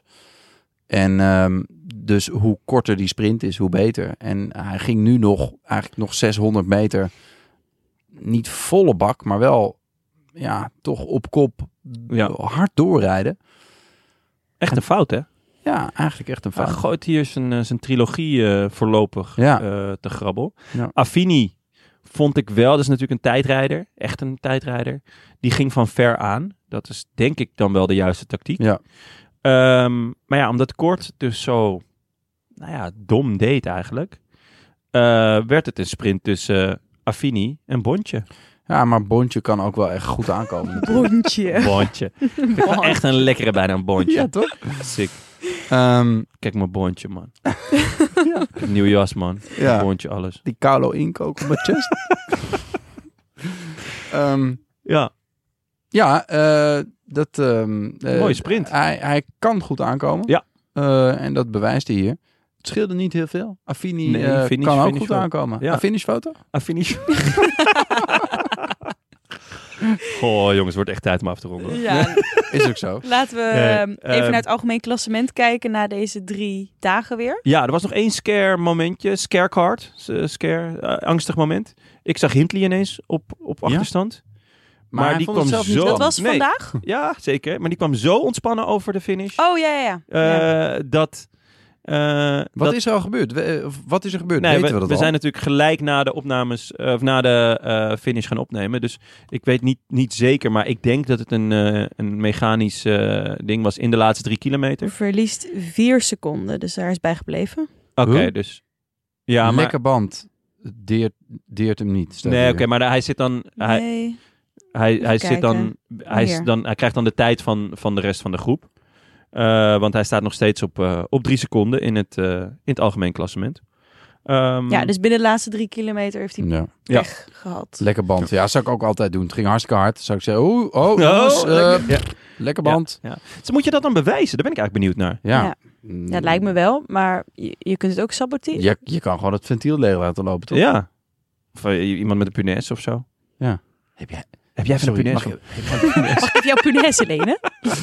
En um, dus hoe korter die sprint is, hoe beter. En hij ging nu nog, eigenlijk nog zeshonderd meter. Niet volle bak, maar wel ja, toch op kop Ja. hard doorrijden. Echt een fout, hè? Ja, eigenlijk echt een Hij fout. gooit hier zijn, uh, zijn trilogie uh, voorlopig Ja. uh, te grabbel. Ja. Affini vond ik wel, dat is natuurlijk een tijdrijder. Echt een tijdrijder. Die ging van ver aan. Dat is denk ik dan wel de juiste tactiek. Ja. Um, maar ja, omdat Kort dus zo nou ja, dom deed eigenlijk, uh, werd het een sprint tussen uh, Affini en Bontje. Ja, maar Bontje kan ook wel echt goed aankomen. Bondje. Bontje. Vind ik wel echt een lekkere bijna een Bontje. Ja, toch? Sick. Um, Kijk mijn Bontje, man. Ja. Nieuw jas, man. Ja. Bontje, alles. die Carlo inkoken op mijn chest. um, Ja. ja, uh, dat... Um, uh, Mooie sprint. Hij, hij kan goed aankomen. Ja. Uh, en dat bewijst hij hier. Het scheelde niet heel veel. Affini Nee, uh, finish, kan ook finish goed wel. aankomen. Ja. Een finishfoto? Affini. Goh, jongens, het wordt echt tijd om af te ronden. Ja, Is ook zo. laten we Nee, um, even um, naar het algemeen klassement kijken na deze drie dagen weer. Ja, er was nog één scare momentje. Scare card. S- Scare, uh, angstig moment. Ik zag Hindley ineens op, op Ja? achterstand. Maar, hij die vond het kwam zelf niet zo... Dat was Nee. vandaag? Ja, zeker. Maar die kwam zo ontspannen over de finish. Oh, ja, ja, ja. Uh, ja. Dat... Uh, Wat dat, is er al gebeurd? We, of wat is er gebeurd? nee, Weten we, we dat we al? zijn natuurlijk gelijk na de opnames, uh, of na de uh, finish gaan opnemen. Dus ik weet niet, niet zeker, maar ik denk dat het een, uh, een mechanisch uh, ding was in de laatste drie kilometer. Verliest vier seconden, dus daar is bij gebleven. Oké, okay, Huh? dus... Ja, maar... Lekker band. Deert, deert hem niet. staat Nee, hier. oké, okay, maar hij zit dan... Hij, Nee. hij, Even hij, zit dan, hij, is Hier. dan, hij krijgt dan de tijd van, van de rest van de groep. Uh, want hij staat nog steeds op, uh, op drie seconden in het, uh, in het algemeen klassement. Um, Ja, dus binnen de laatste drie kilometer heeft hij Ja. pech gehad. Lekker band. Ja, zou ik ook altijd doen. Het ging hartstikke hard. Zou ik zeggen, oh, oh, jongens, Oh, uh, lekker. Ja. lekker band. Ja. Dus moet je dat dan bewijzen? Daar ben ik eigenlijk benieuwd naar. Ja. Ja. Mm. Ja, het lijkt me wel, maar je, je kunt het ook saboteren. Je, je kan gewoon het ventiel leeg laten lopen, toch? Ja. Of uh, iemand met een punaise of zo. Ja. Heb jij, Heb jij even Sorry, een mag punaise? je- Mag ik even jouw punaise lenen?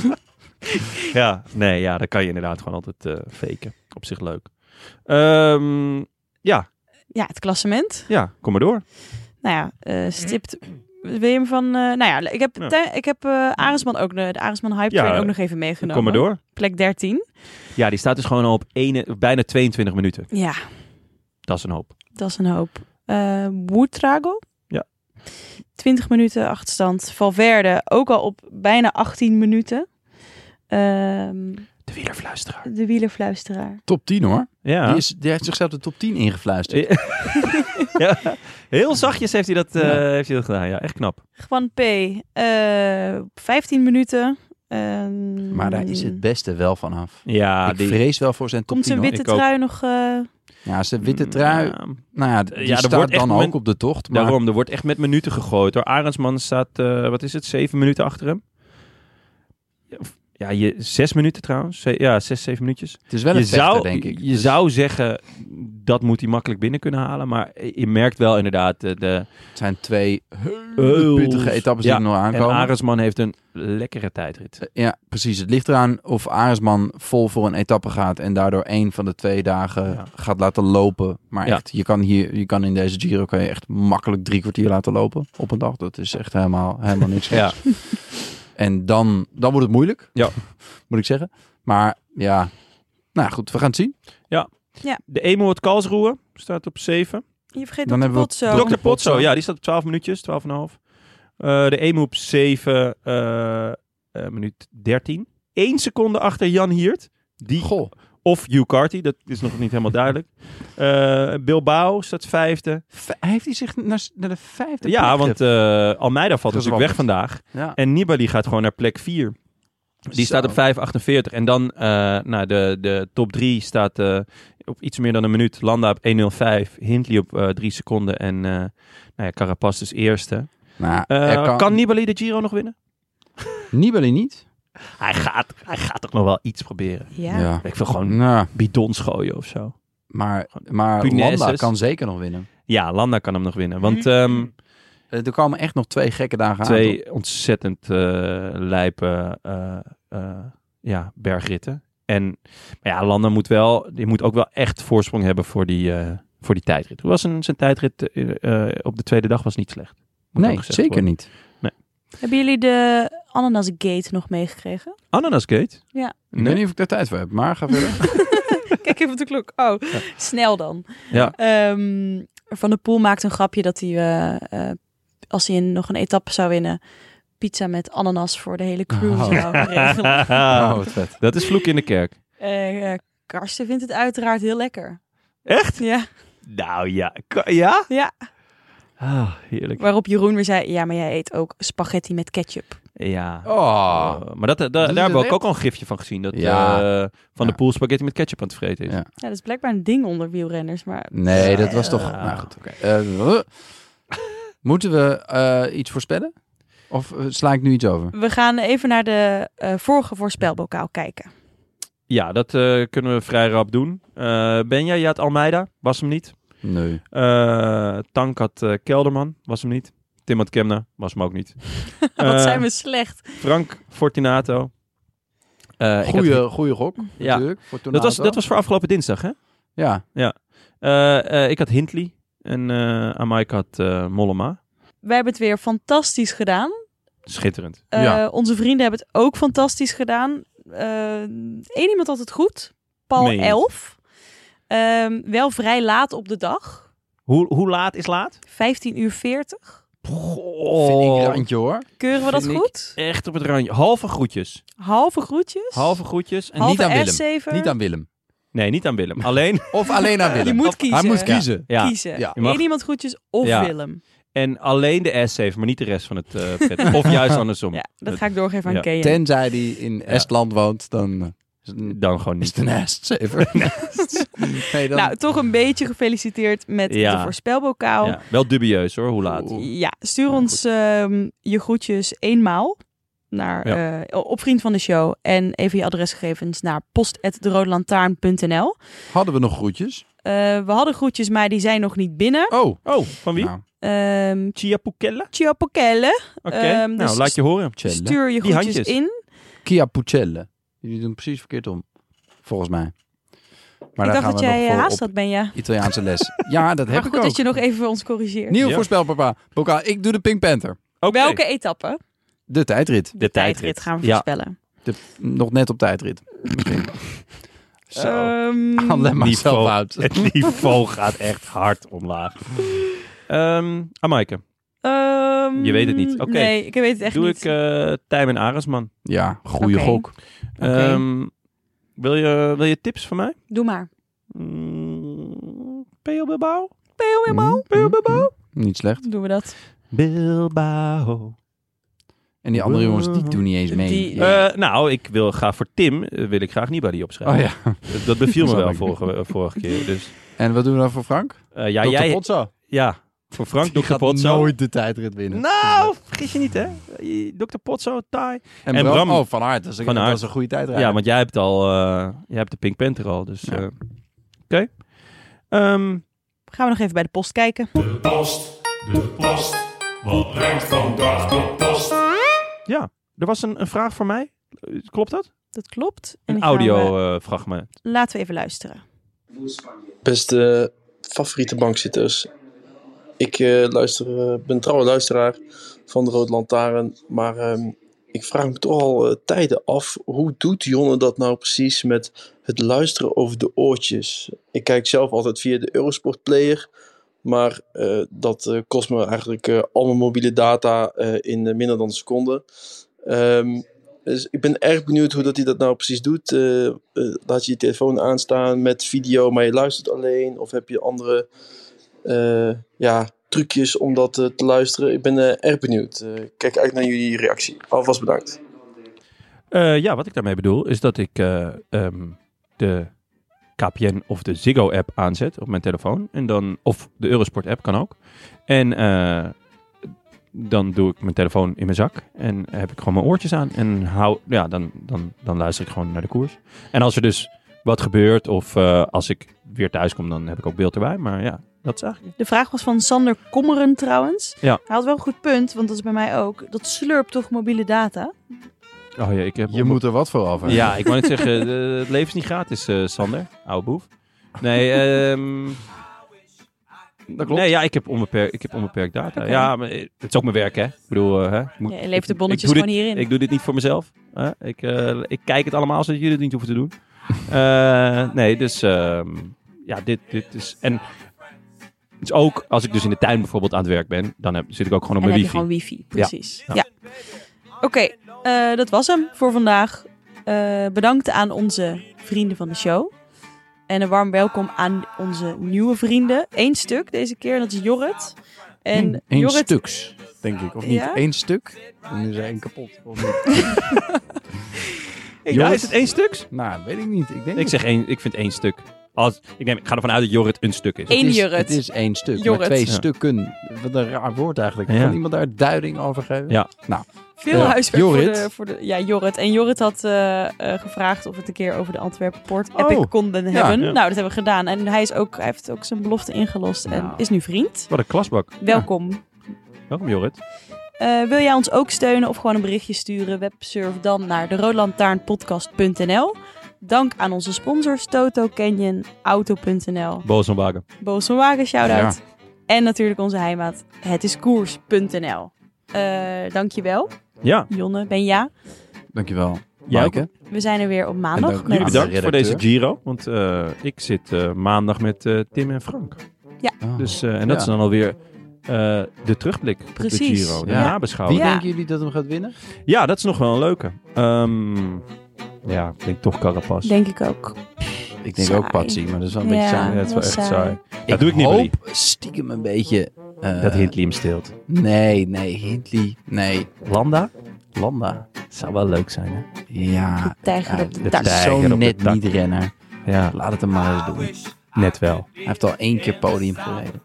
Ja, nee, ja, dat kan je inderdaad gewoon altijd uh, faken. Op zich leuk. Um, ja, Ja, het klassement. ja, kom maar door. Nou ja, uh, stipt... Wil je hem van... Uh, nou ja, ik heb, Ja. te- ik heb uh, Arendsman ook, de, de Arendsman Hype Ja, Train ook nog even meegenomen. Kom maar door. Plek dertien. Ja, die staat dus gewoon al op ene, bijna tweeëntwintig minuten. Ja, Dat is een hoop. dat is een hoop. Uh, Woetrago. Ja. twintig minuten achterstand. Valverde ook al op bijna achttien minuten. Um, De wielerfluisteraar. de wielerfluisteraar. top tien hoor. Ja. Die, is, die heeft zichzelf de top tien ingefluisterd. Ja. Heel zachtjes heeft hij, dat, uh, Ja. heeft hij dat gedaan. Ja, echt knap. Juan P. Uh, vijftien minuten. Um, Maar daar is het beste wel vanaf. Ja, ik die... vrees wel voor zijn top Komt tien zijn hoor. witte Ik ook. trui nog... Uh, Ja, zijn witte trui. Ja, Nou ja, die Ja, er staat wordt echt dan moment- ook op de tocht. Maar daarom, er wordt echt met minuten gegooid. Hoor. Arendsman staat, uh, wat is het, zeven minuten achter hem. Ja, je, zes minuten trouwens. Ze, ja, zes, zeven minuutjes. Het is wel je een vechter, zou, denk ik. Je Dus- zou zeggen, dat moet hij makkelijk binnen kunnen halen. Maar je merkt wel inderdaad de... de Het zijn twee Heus. hele pittige etappes Ja, die er nog en aankomen. Arendsman heeft een lekkere tijdrit. Ja, precies. Het ligt eraan of Arendsman vol voor een etappe gaat en daardoor één van de twee dagen Ja. gaat laten lopen. Maar Ja. echt, je kan hier, je kan in deze Giro kan je echt makkelijk drie kwartier laten lopen op een dag. Dat is echt helemaal, helemaal niks. Ja. En dan, dan wordt het moeilijk, Ja. moet ik zeggen. Maar ja, nou goed, we gaan het zien. De Emo uit Karlsruhe staat op zeven. Je vergeet Dan dokter hebben we Potso. Dr. dokter Potso. Potso, ja, die staat op twaalf minuutjes, twaalf komma vijf. Uh, de Emo op zeven, uh, uh, minuut dertien. Eén seconde achter Jan Hiert. Die, Goh, of Hugh Carty, dat is nog niet helemaal duidelijk. Uh, Bilbao staat vijfde. v- heeft hij zich naar, naar de vijfde Ja, plek want gegeven? uh, Almeida valt natuurlijk weg Gezwabberd. vandaag. Ja. En Nibali gaat gewoon naar plek vier. Die Zo. staat op vijf komma achtenveertig. En dan uh, nou, de, de top drie staat uh, op iets meer dan een minuut. Landa op één komma nul vijf. Hindley op uh, drie seconden. En uh, nou ja, Carapaz dus eerste. Nou, Uh, er kan... kan, Nibali de Giro nog winnen? Nibali niet? Hij gaat, hij gaat toch nog wel iets proberen. Ja. Ik wil gewoon Nou, bidons gooien of zo. maar, maar Punaises. Landa kan zeker nog winnen. Ja, Landa kan hem nog winnen. Want um, Eh, Er komen echt nog twee gekke dagen aan. toch? twee ontzettend uh, lijpe uh, uh, ja, bergritten. En maar ja, Landa moet wel, die moet ook wel echt voorsprong hebben voor die, uh, voor die tijdrit. Hoe was een, zijn tijdrit uh, uh, op de tweede dag was niet slecht. Moet ook Nee, gezegd zeker worden. niet. Hebben jullie de Ananas Gate nog meegekregen? Ananasgate? Ja. Ik weet niet of ik daar tijd voor heb, maar ga verder. Kijk even op de klok. Oh, snel dan. Ja. Ehm, Van der Poel maakt een grapje dat hij, uh, uh, als hij nog een etappe zou winnen, pizza met ananas voor de hele crew Oh. zou regelen. Oh, wat vet. Dat is vloek in de kerk. Uh, uh, Karsten vindt het uiteraard heel lekker. Echt? Ja, Nou ja. Ka- Ja? ja. Ah, heerlijk. Waarop Jeroen weer zei, ja, maar jij eet ook spaghetti met ketchup. Ja. Oh. Uh, maar dat, da- is daar hebben we ook, echt- ook al een gifje van gezien. Dat Ja. uh, Van Ja. de Poel spaghetti met ketchup aan het vreten is. Ja. Ja, dat is blijkbaar een ding onder wielrenners, maar Nee, dat was toch... Ja. Nou goed, oké. Eh, moeten we eh, iets voorspellen? Of eh, sla ik nu iets over? we gaan even naar de uh, vorige voorspelbokaal kijken. Ja, dat uh, kunnen we vrij rap doen. Uh, Benja, je had Almeida. Was hem niet. Nee. Uh, Tank had uh, Kelderman. Was hem niet. Tim had Kemna. Was hem ook niet. Wat Uh, zijn we slecht. Frank Fortunato. Uh, ik Goeie, had- goeie gok, Ja. natuurlijk. dat, was, Fortunato. dat was voor afgelopen dinsdag, hè? Ja. Uh, uh, ik had Hindley. En uh, Amaike had uh, Mollema. Wij hebben het weer fantastisch gedaan. Schitterend. Uh, Ja. Onze vrienden hebben het ook fantastisch gedaan. Eén iemand had het goed. Paul Meen je niet? elf. Um, wel vrij laat op de dag. Hoe, hoe laat is laat? vijftien uur veertig. Goh, Vind ik een randje, hoor. Keuren we dat Vind ik goed? Echt op het randje. Halve groetjes. Halve groetjes. Halve groetjes. En Halve niet aan Willem. S zeven. Niet aan Willem. Nee, niet aan Willem. Alleen. Of alleen aan Willem. Je moet Of- kiezen. Hij moet Ja. kiezen. Ja. Kiezen. Ja. Je mag- Eén iemand groetjes of Ja. Willem. En alleen de S zeven, maar niet de rest van het uh, pret. Of juist andersom. Ja, dat ga ik doorgeven aan Ja. Kean. Tenzij hij in Estland woont, dan eh, is het, Dan gewoon is niet. het een est zeven. Nee, dan... Nou, toch een beetje gefeliciteerd met Ja. de voorspelbokaal. Ja, Ja, wel dubieus hoor, hoe laat. Oeh. stuur Ja, ons ehm, je groetjes eenmaal naar, eh, op Vriend van de Show. En even je adresgegevens naar post at de rode lantaarn punt n l. Hadden we nog groetjes? Uh, we hadden groetjes, maar die zijn nog niet binnen. Oh. Oh, van wie? Nou, Ehm Chia Pukelle? Ciao Pokelle. Oké, Ehm, nou dus laat je horen. Celle. Stuur je Die groetjes handjes. in. Chia Pucelle. Jullie doen precies verkeerd om. Volgens mij. Maar ik daar dacht gaan dat we jij nog eh, voor haast op had, ben je. Italiaanse les. Ja, dat Maar heb goed ik ook. dat je nog even voor ons corrigeert. Nieuw Ja. voorspel, papa. Bokaal, ik doe de Pink Panther. Oké. Welke etappe? De tijdrit. De, De tijdrit. tijdrit. gaan we Ja. voorspellen. De, nog net op tijdrit. Misschien. Zo. Ehm, Alleen maar zelf Niveau. uit. Het niveau gaat echt hard omlaag. Um, Amaike, ehm, Je weet het niet. Oké. Nee, ik weet het echt doe niet. ik uh, Tijmen Arendsman. Ja, goede Oké. gok. Oké. Um, wil, je, wil je tips van mij? Doe maar. Mm, P O Bilbao? Bilbao. Mm, mm, Niet slecht. Doen we dat. Bilbao. En die andere jongens, die doen niet eens mee. Die- Ja. Uh, nou, ik wil graag voor Tim, uh, wil ik graag Nibali opschrijven. oh ja. Dat, dat beviel me Snap wel ik. vorige, vorige keer. Dus, En wat doen we dan voor Frank? uh, ja, Dokter jij... Potso. Ja, Voor Frank, Die dokter gaat Potso. nooit de tijdrit winnen. Nou, vergis je niet, hè? dokter Potso, taai. En, en Bram, Bram- oh, Van Aert. Dat is een, Van Aert. dat is een goede tijdrijder. Ja, want jij hebt al... Uh, jij hebt de Pink Panther al, dus... Ja. Uh, Oké. Okay. Um, Gaan we nog even bij de post kijken. De post, de post. Wat brengt vandaag de post? Ja, er was een, een vraag voor mij. Klopt dat? Dat klopt. En Een die gaan we- audio uh, fragment. Laten we even luisteren. Beste favoriete bankzitters. Ik uh, luister, uh, ben trouwe luisteraar van de Rode Lantaarn. Maar um, ik vraag me toch al uh, tijden af. Hoe doet Jonne dat nou precies met het luisteren over de oortjes? Ik kijk zelf altijd via de Eurosport Player. Maar uh, dat uh, kost me eigenlijk uh, al mijn mobiele data uh, in uh, minder dan een seconde. Um, Dus ik ben erg benieuwd hoe dat hij dat nou precies doet. Uh, uh, laat je je telefoon aanstaan met video, maar je luistert alleen? Of heb je andere uh, ja, trucjes om dat uh, te luisteren? Ik ben uh, erg benieuwd. Uh, kijk uit naar jullie reactie. Alvast bedankt. Uh, ja, wat ik daarmee bedoel is dat ik uh, um, de K P N of de Ziggo app aanzet op mijn telefoon. En dan, of de Eurosport app kan ook. En... Uh, dan doe ik mijn telefoon in mijn zak en heb ik gewoon mijn oortjes aan en hou, ja, dan, dan, dan luister ik gewoon naar de koers. En als er dus wat gebeurt of uh, als ik weer thuis kom, dan heb ik ook beeld erbij. Maar ja, dat is eigenlijk... De vraag was van Sander Kommeren trouwens. Ja. Hij had wel een goed punt, want dat is bij mij ook. Dat slurpt toch mobiele data? Oh ja, ik heb... Je moet er wat voor af. Hè? Ja, ik wou net zeggen, uh, het leven is niet gratis, uh, Sander. Oude boef. Nee, um... Dat klopt. Nee, ja, ik heb onbeperkt, ik heb onbeperkt data. Okay. Ja, maar het is ook mijn werk, hè. Ik bedoel, uh, hè. Ik moet, Ja, je levert de bonnetjes ik doe gewoon dit, hierin. Ik doe dit niet voor mezelf. Hè. Ik, uh, ik kijk het allemaal, zodat jullie het niet hoeven te doen. uh, nee, dus uh, ja, dit, dit is... En dus ook als ik dus in de tuin bijvoorbeeld aan het werk ben, dan heb, zit ik ook gewoon op en mijn heb wifi. je gewoon wifi, precies. Ja. Ja. Ja. Oké, okay, uh, dat was hem voor vandaag. Uh, bedankt aan onze vrienden van de show. En een warm welkom aan onze nieuwe vrienden. Eén stuk deze keer, dat is Jorrit. En Eén Jorrit... stuks, denk ik. Of niet? Ja? Eén stuk? Dan is er één kapot. Of niet? Ik, ja, is het één stuk? Nou, weet ik niet. Ik, denk Ik zeg één, ik vind één stuk. Als, ik, neem, ik ga ervan uit dat Jorrit een stuk is. Eén het is, Jorrit. Het is één stuk, Jorrit. maar twee Ja. stukken. Wat een raar woord eigenlijk. Ja. Kan iemand daar duiding over geven? Ja. Nou, Veel Uh, huiswerk Jorrit. voor de, voor de... Ja, Jorrit. En Jorrit had uh, uh, gevraagd of we het een keer over de Antwerpen Port Oh. Epic konden hebben. ja. Nou, dat hebben we gedaan. En hij, is ook, hij heeft ook zijn belofte ingelost en Nou. is nu vriend. Wat een klasbak. Welkom. Welkom, Jorrit. Uh, wil jij ons ook steunen of gewoon een berichtje sturen? Websurf dan naar de roodlantaarnpodcast punt n l. Dank aan onze sponsors Toto, Canyon, Auto punt n l, Bozenwagen. Boos van Wagen, shout-out. Ja. En natuurlijk onze heimaat hetiskoers punt n l. Uh, dankjewel, Ja, Jonne, Benja. dankjewel. Jij Maaike. We zijn er weer op maandag. En ook met... jullie bedankt de voor deze redacteur. Giro. Want uh, ik zit uh, maandag met uh, Tim en Frank. Oh. Dus, uh, en dat Ja. is dan alweer uh, de terugblik op de Precies. Giro. De Ja. nabeschouwing. Wie Ja. denken jullie dat hem gaat winnen? Ja, dat is nog wel een leuke. Um, ja, ik denk toch Carapaz. Denk ik ook. Ik denk Saai. ook Patsy, maar dat is wel een Ja. beetje saai. Ja, het is wel dat echt is saai. saai. Dat doe ik niet, hoop Willy. stiekem een beetje... uh, Dat Hindley hem steelt. Nee, nee, Hindley. Nee, Landa? Landa. Zou wel leuk zijn, hè? Ja, Tijger ja, op de de tak. tijger. zo op de net tak. niet renner. Ja, Laat het hem maar eens doen. net wel. Hij heeft al één keer podium gereden.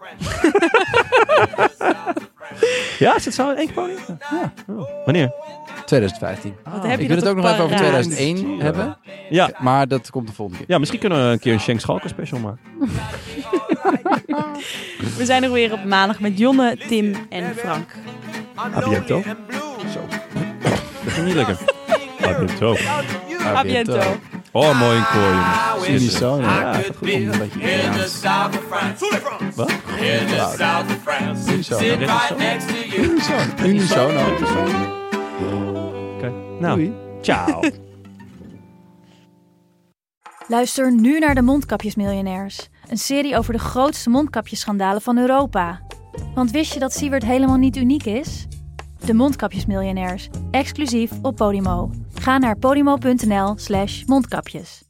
Ja, is het zo in één podium? Ja. Oh. Wanneer? twintig vijftien. Wat heb je Ik wil dat het ook nog even over paraat? tweeduizend één hebben. Ja. Maar dat komt de volgende keer. Ja, misschien kunnen we een keer een Schenk Schalken special maken. We zijn er weer op maandag met Jonne, Tim en Frank. A biento. Zo. Dat ging niet lekker. A biento. A biento. Oh, mooi in koor, jongens. Unisono. Ja, gaat goed om een beetje Italiaans. Wat? Unisono. Unisono. Unisono. Oké. Nou, Doei. ciao. Luister nu naar de Mondkapjesmiljonairs. Een serie over de grootste mondkapjesschandalen van Europa. Want wist je dat Siewert helemaal niet uniek is? De Mondkapjesmiljonairs, exclusief op Podimo. Ga naar podimo punt n l slash mondkapjes.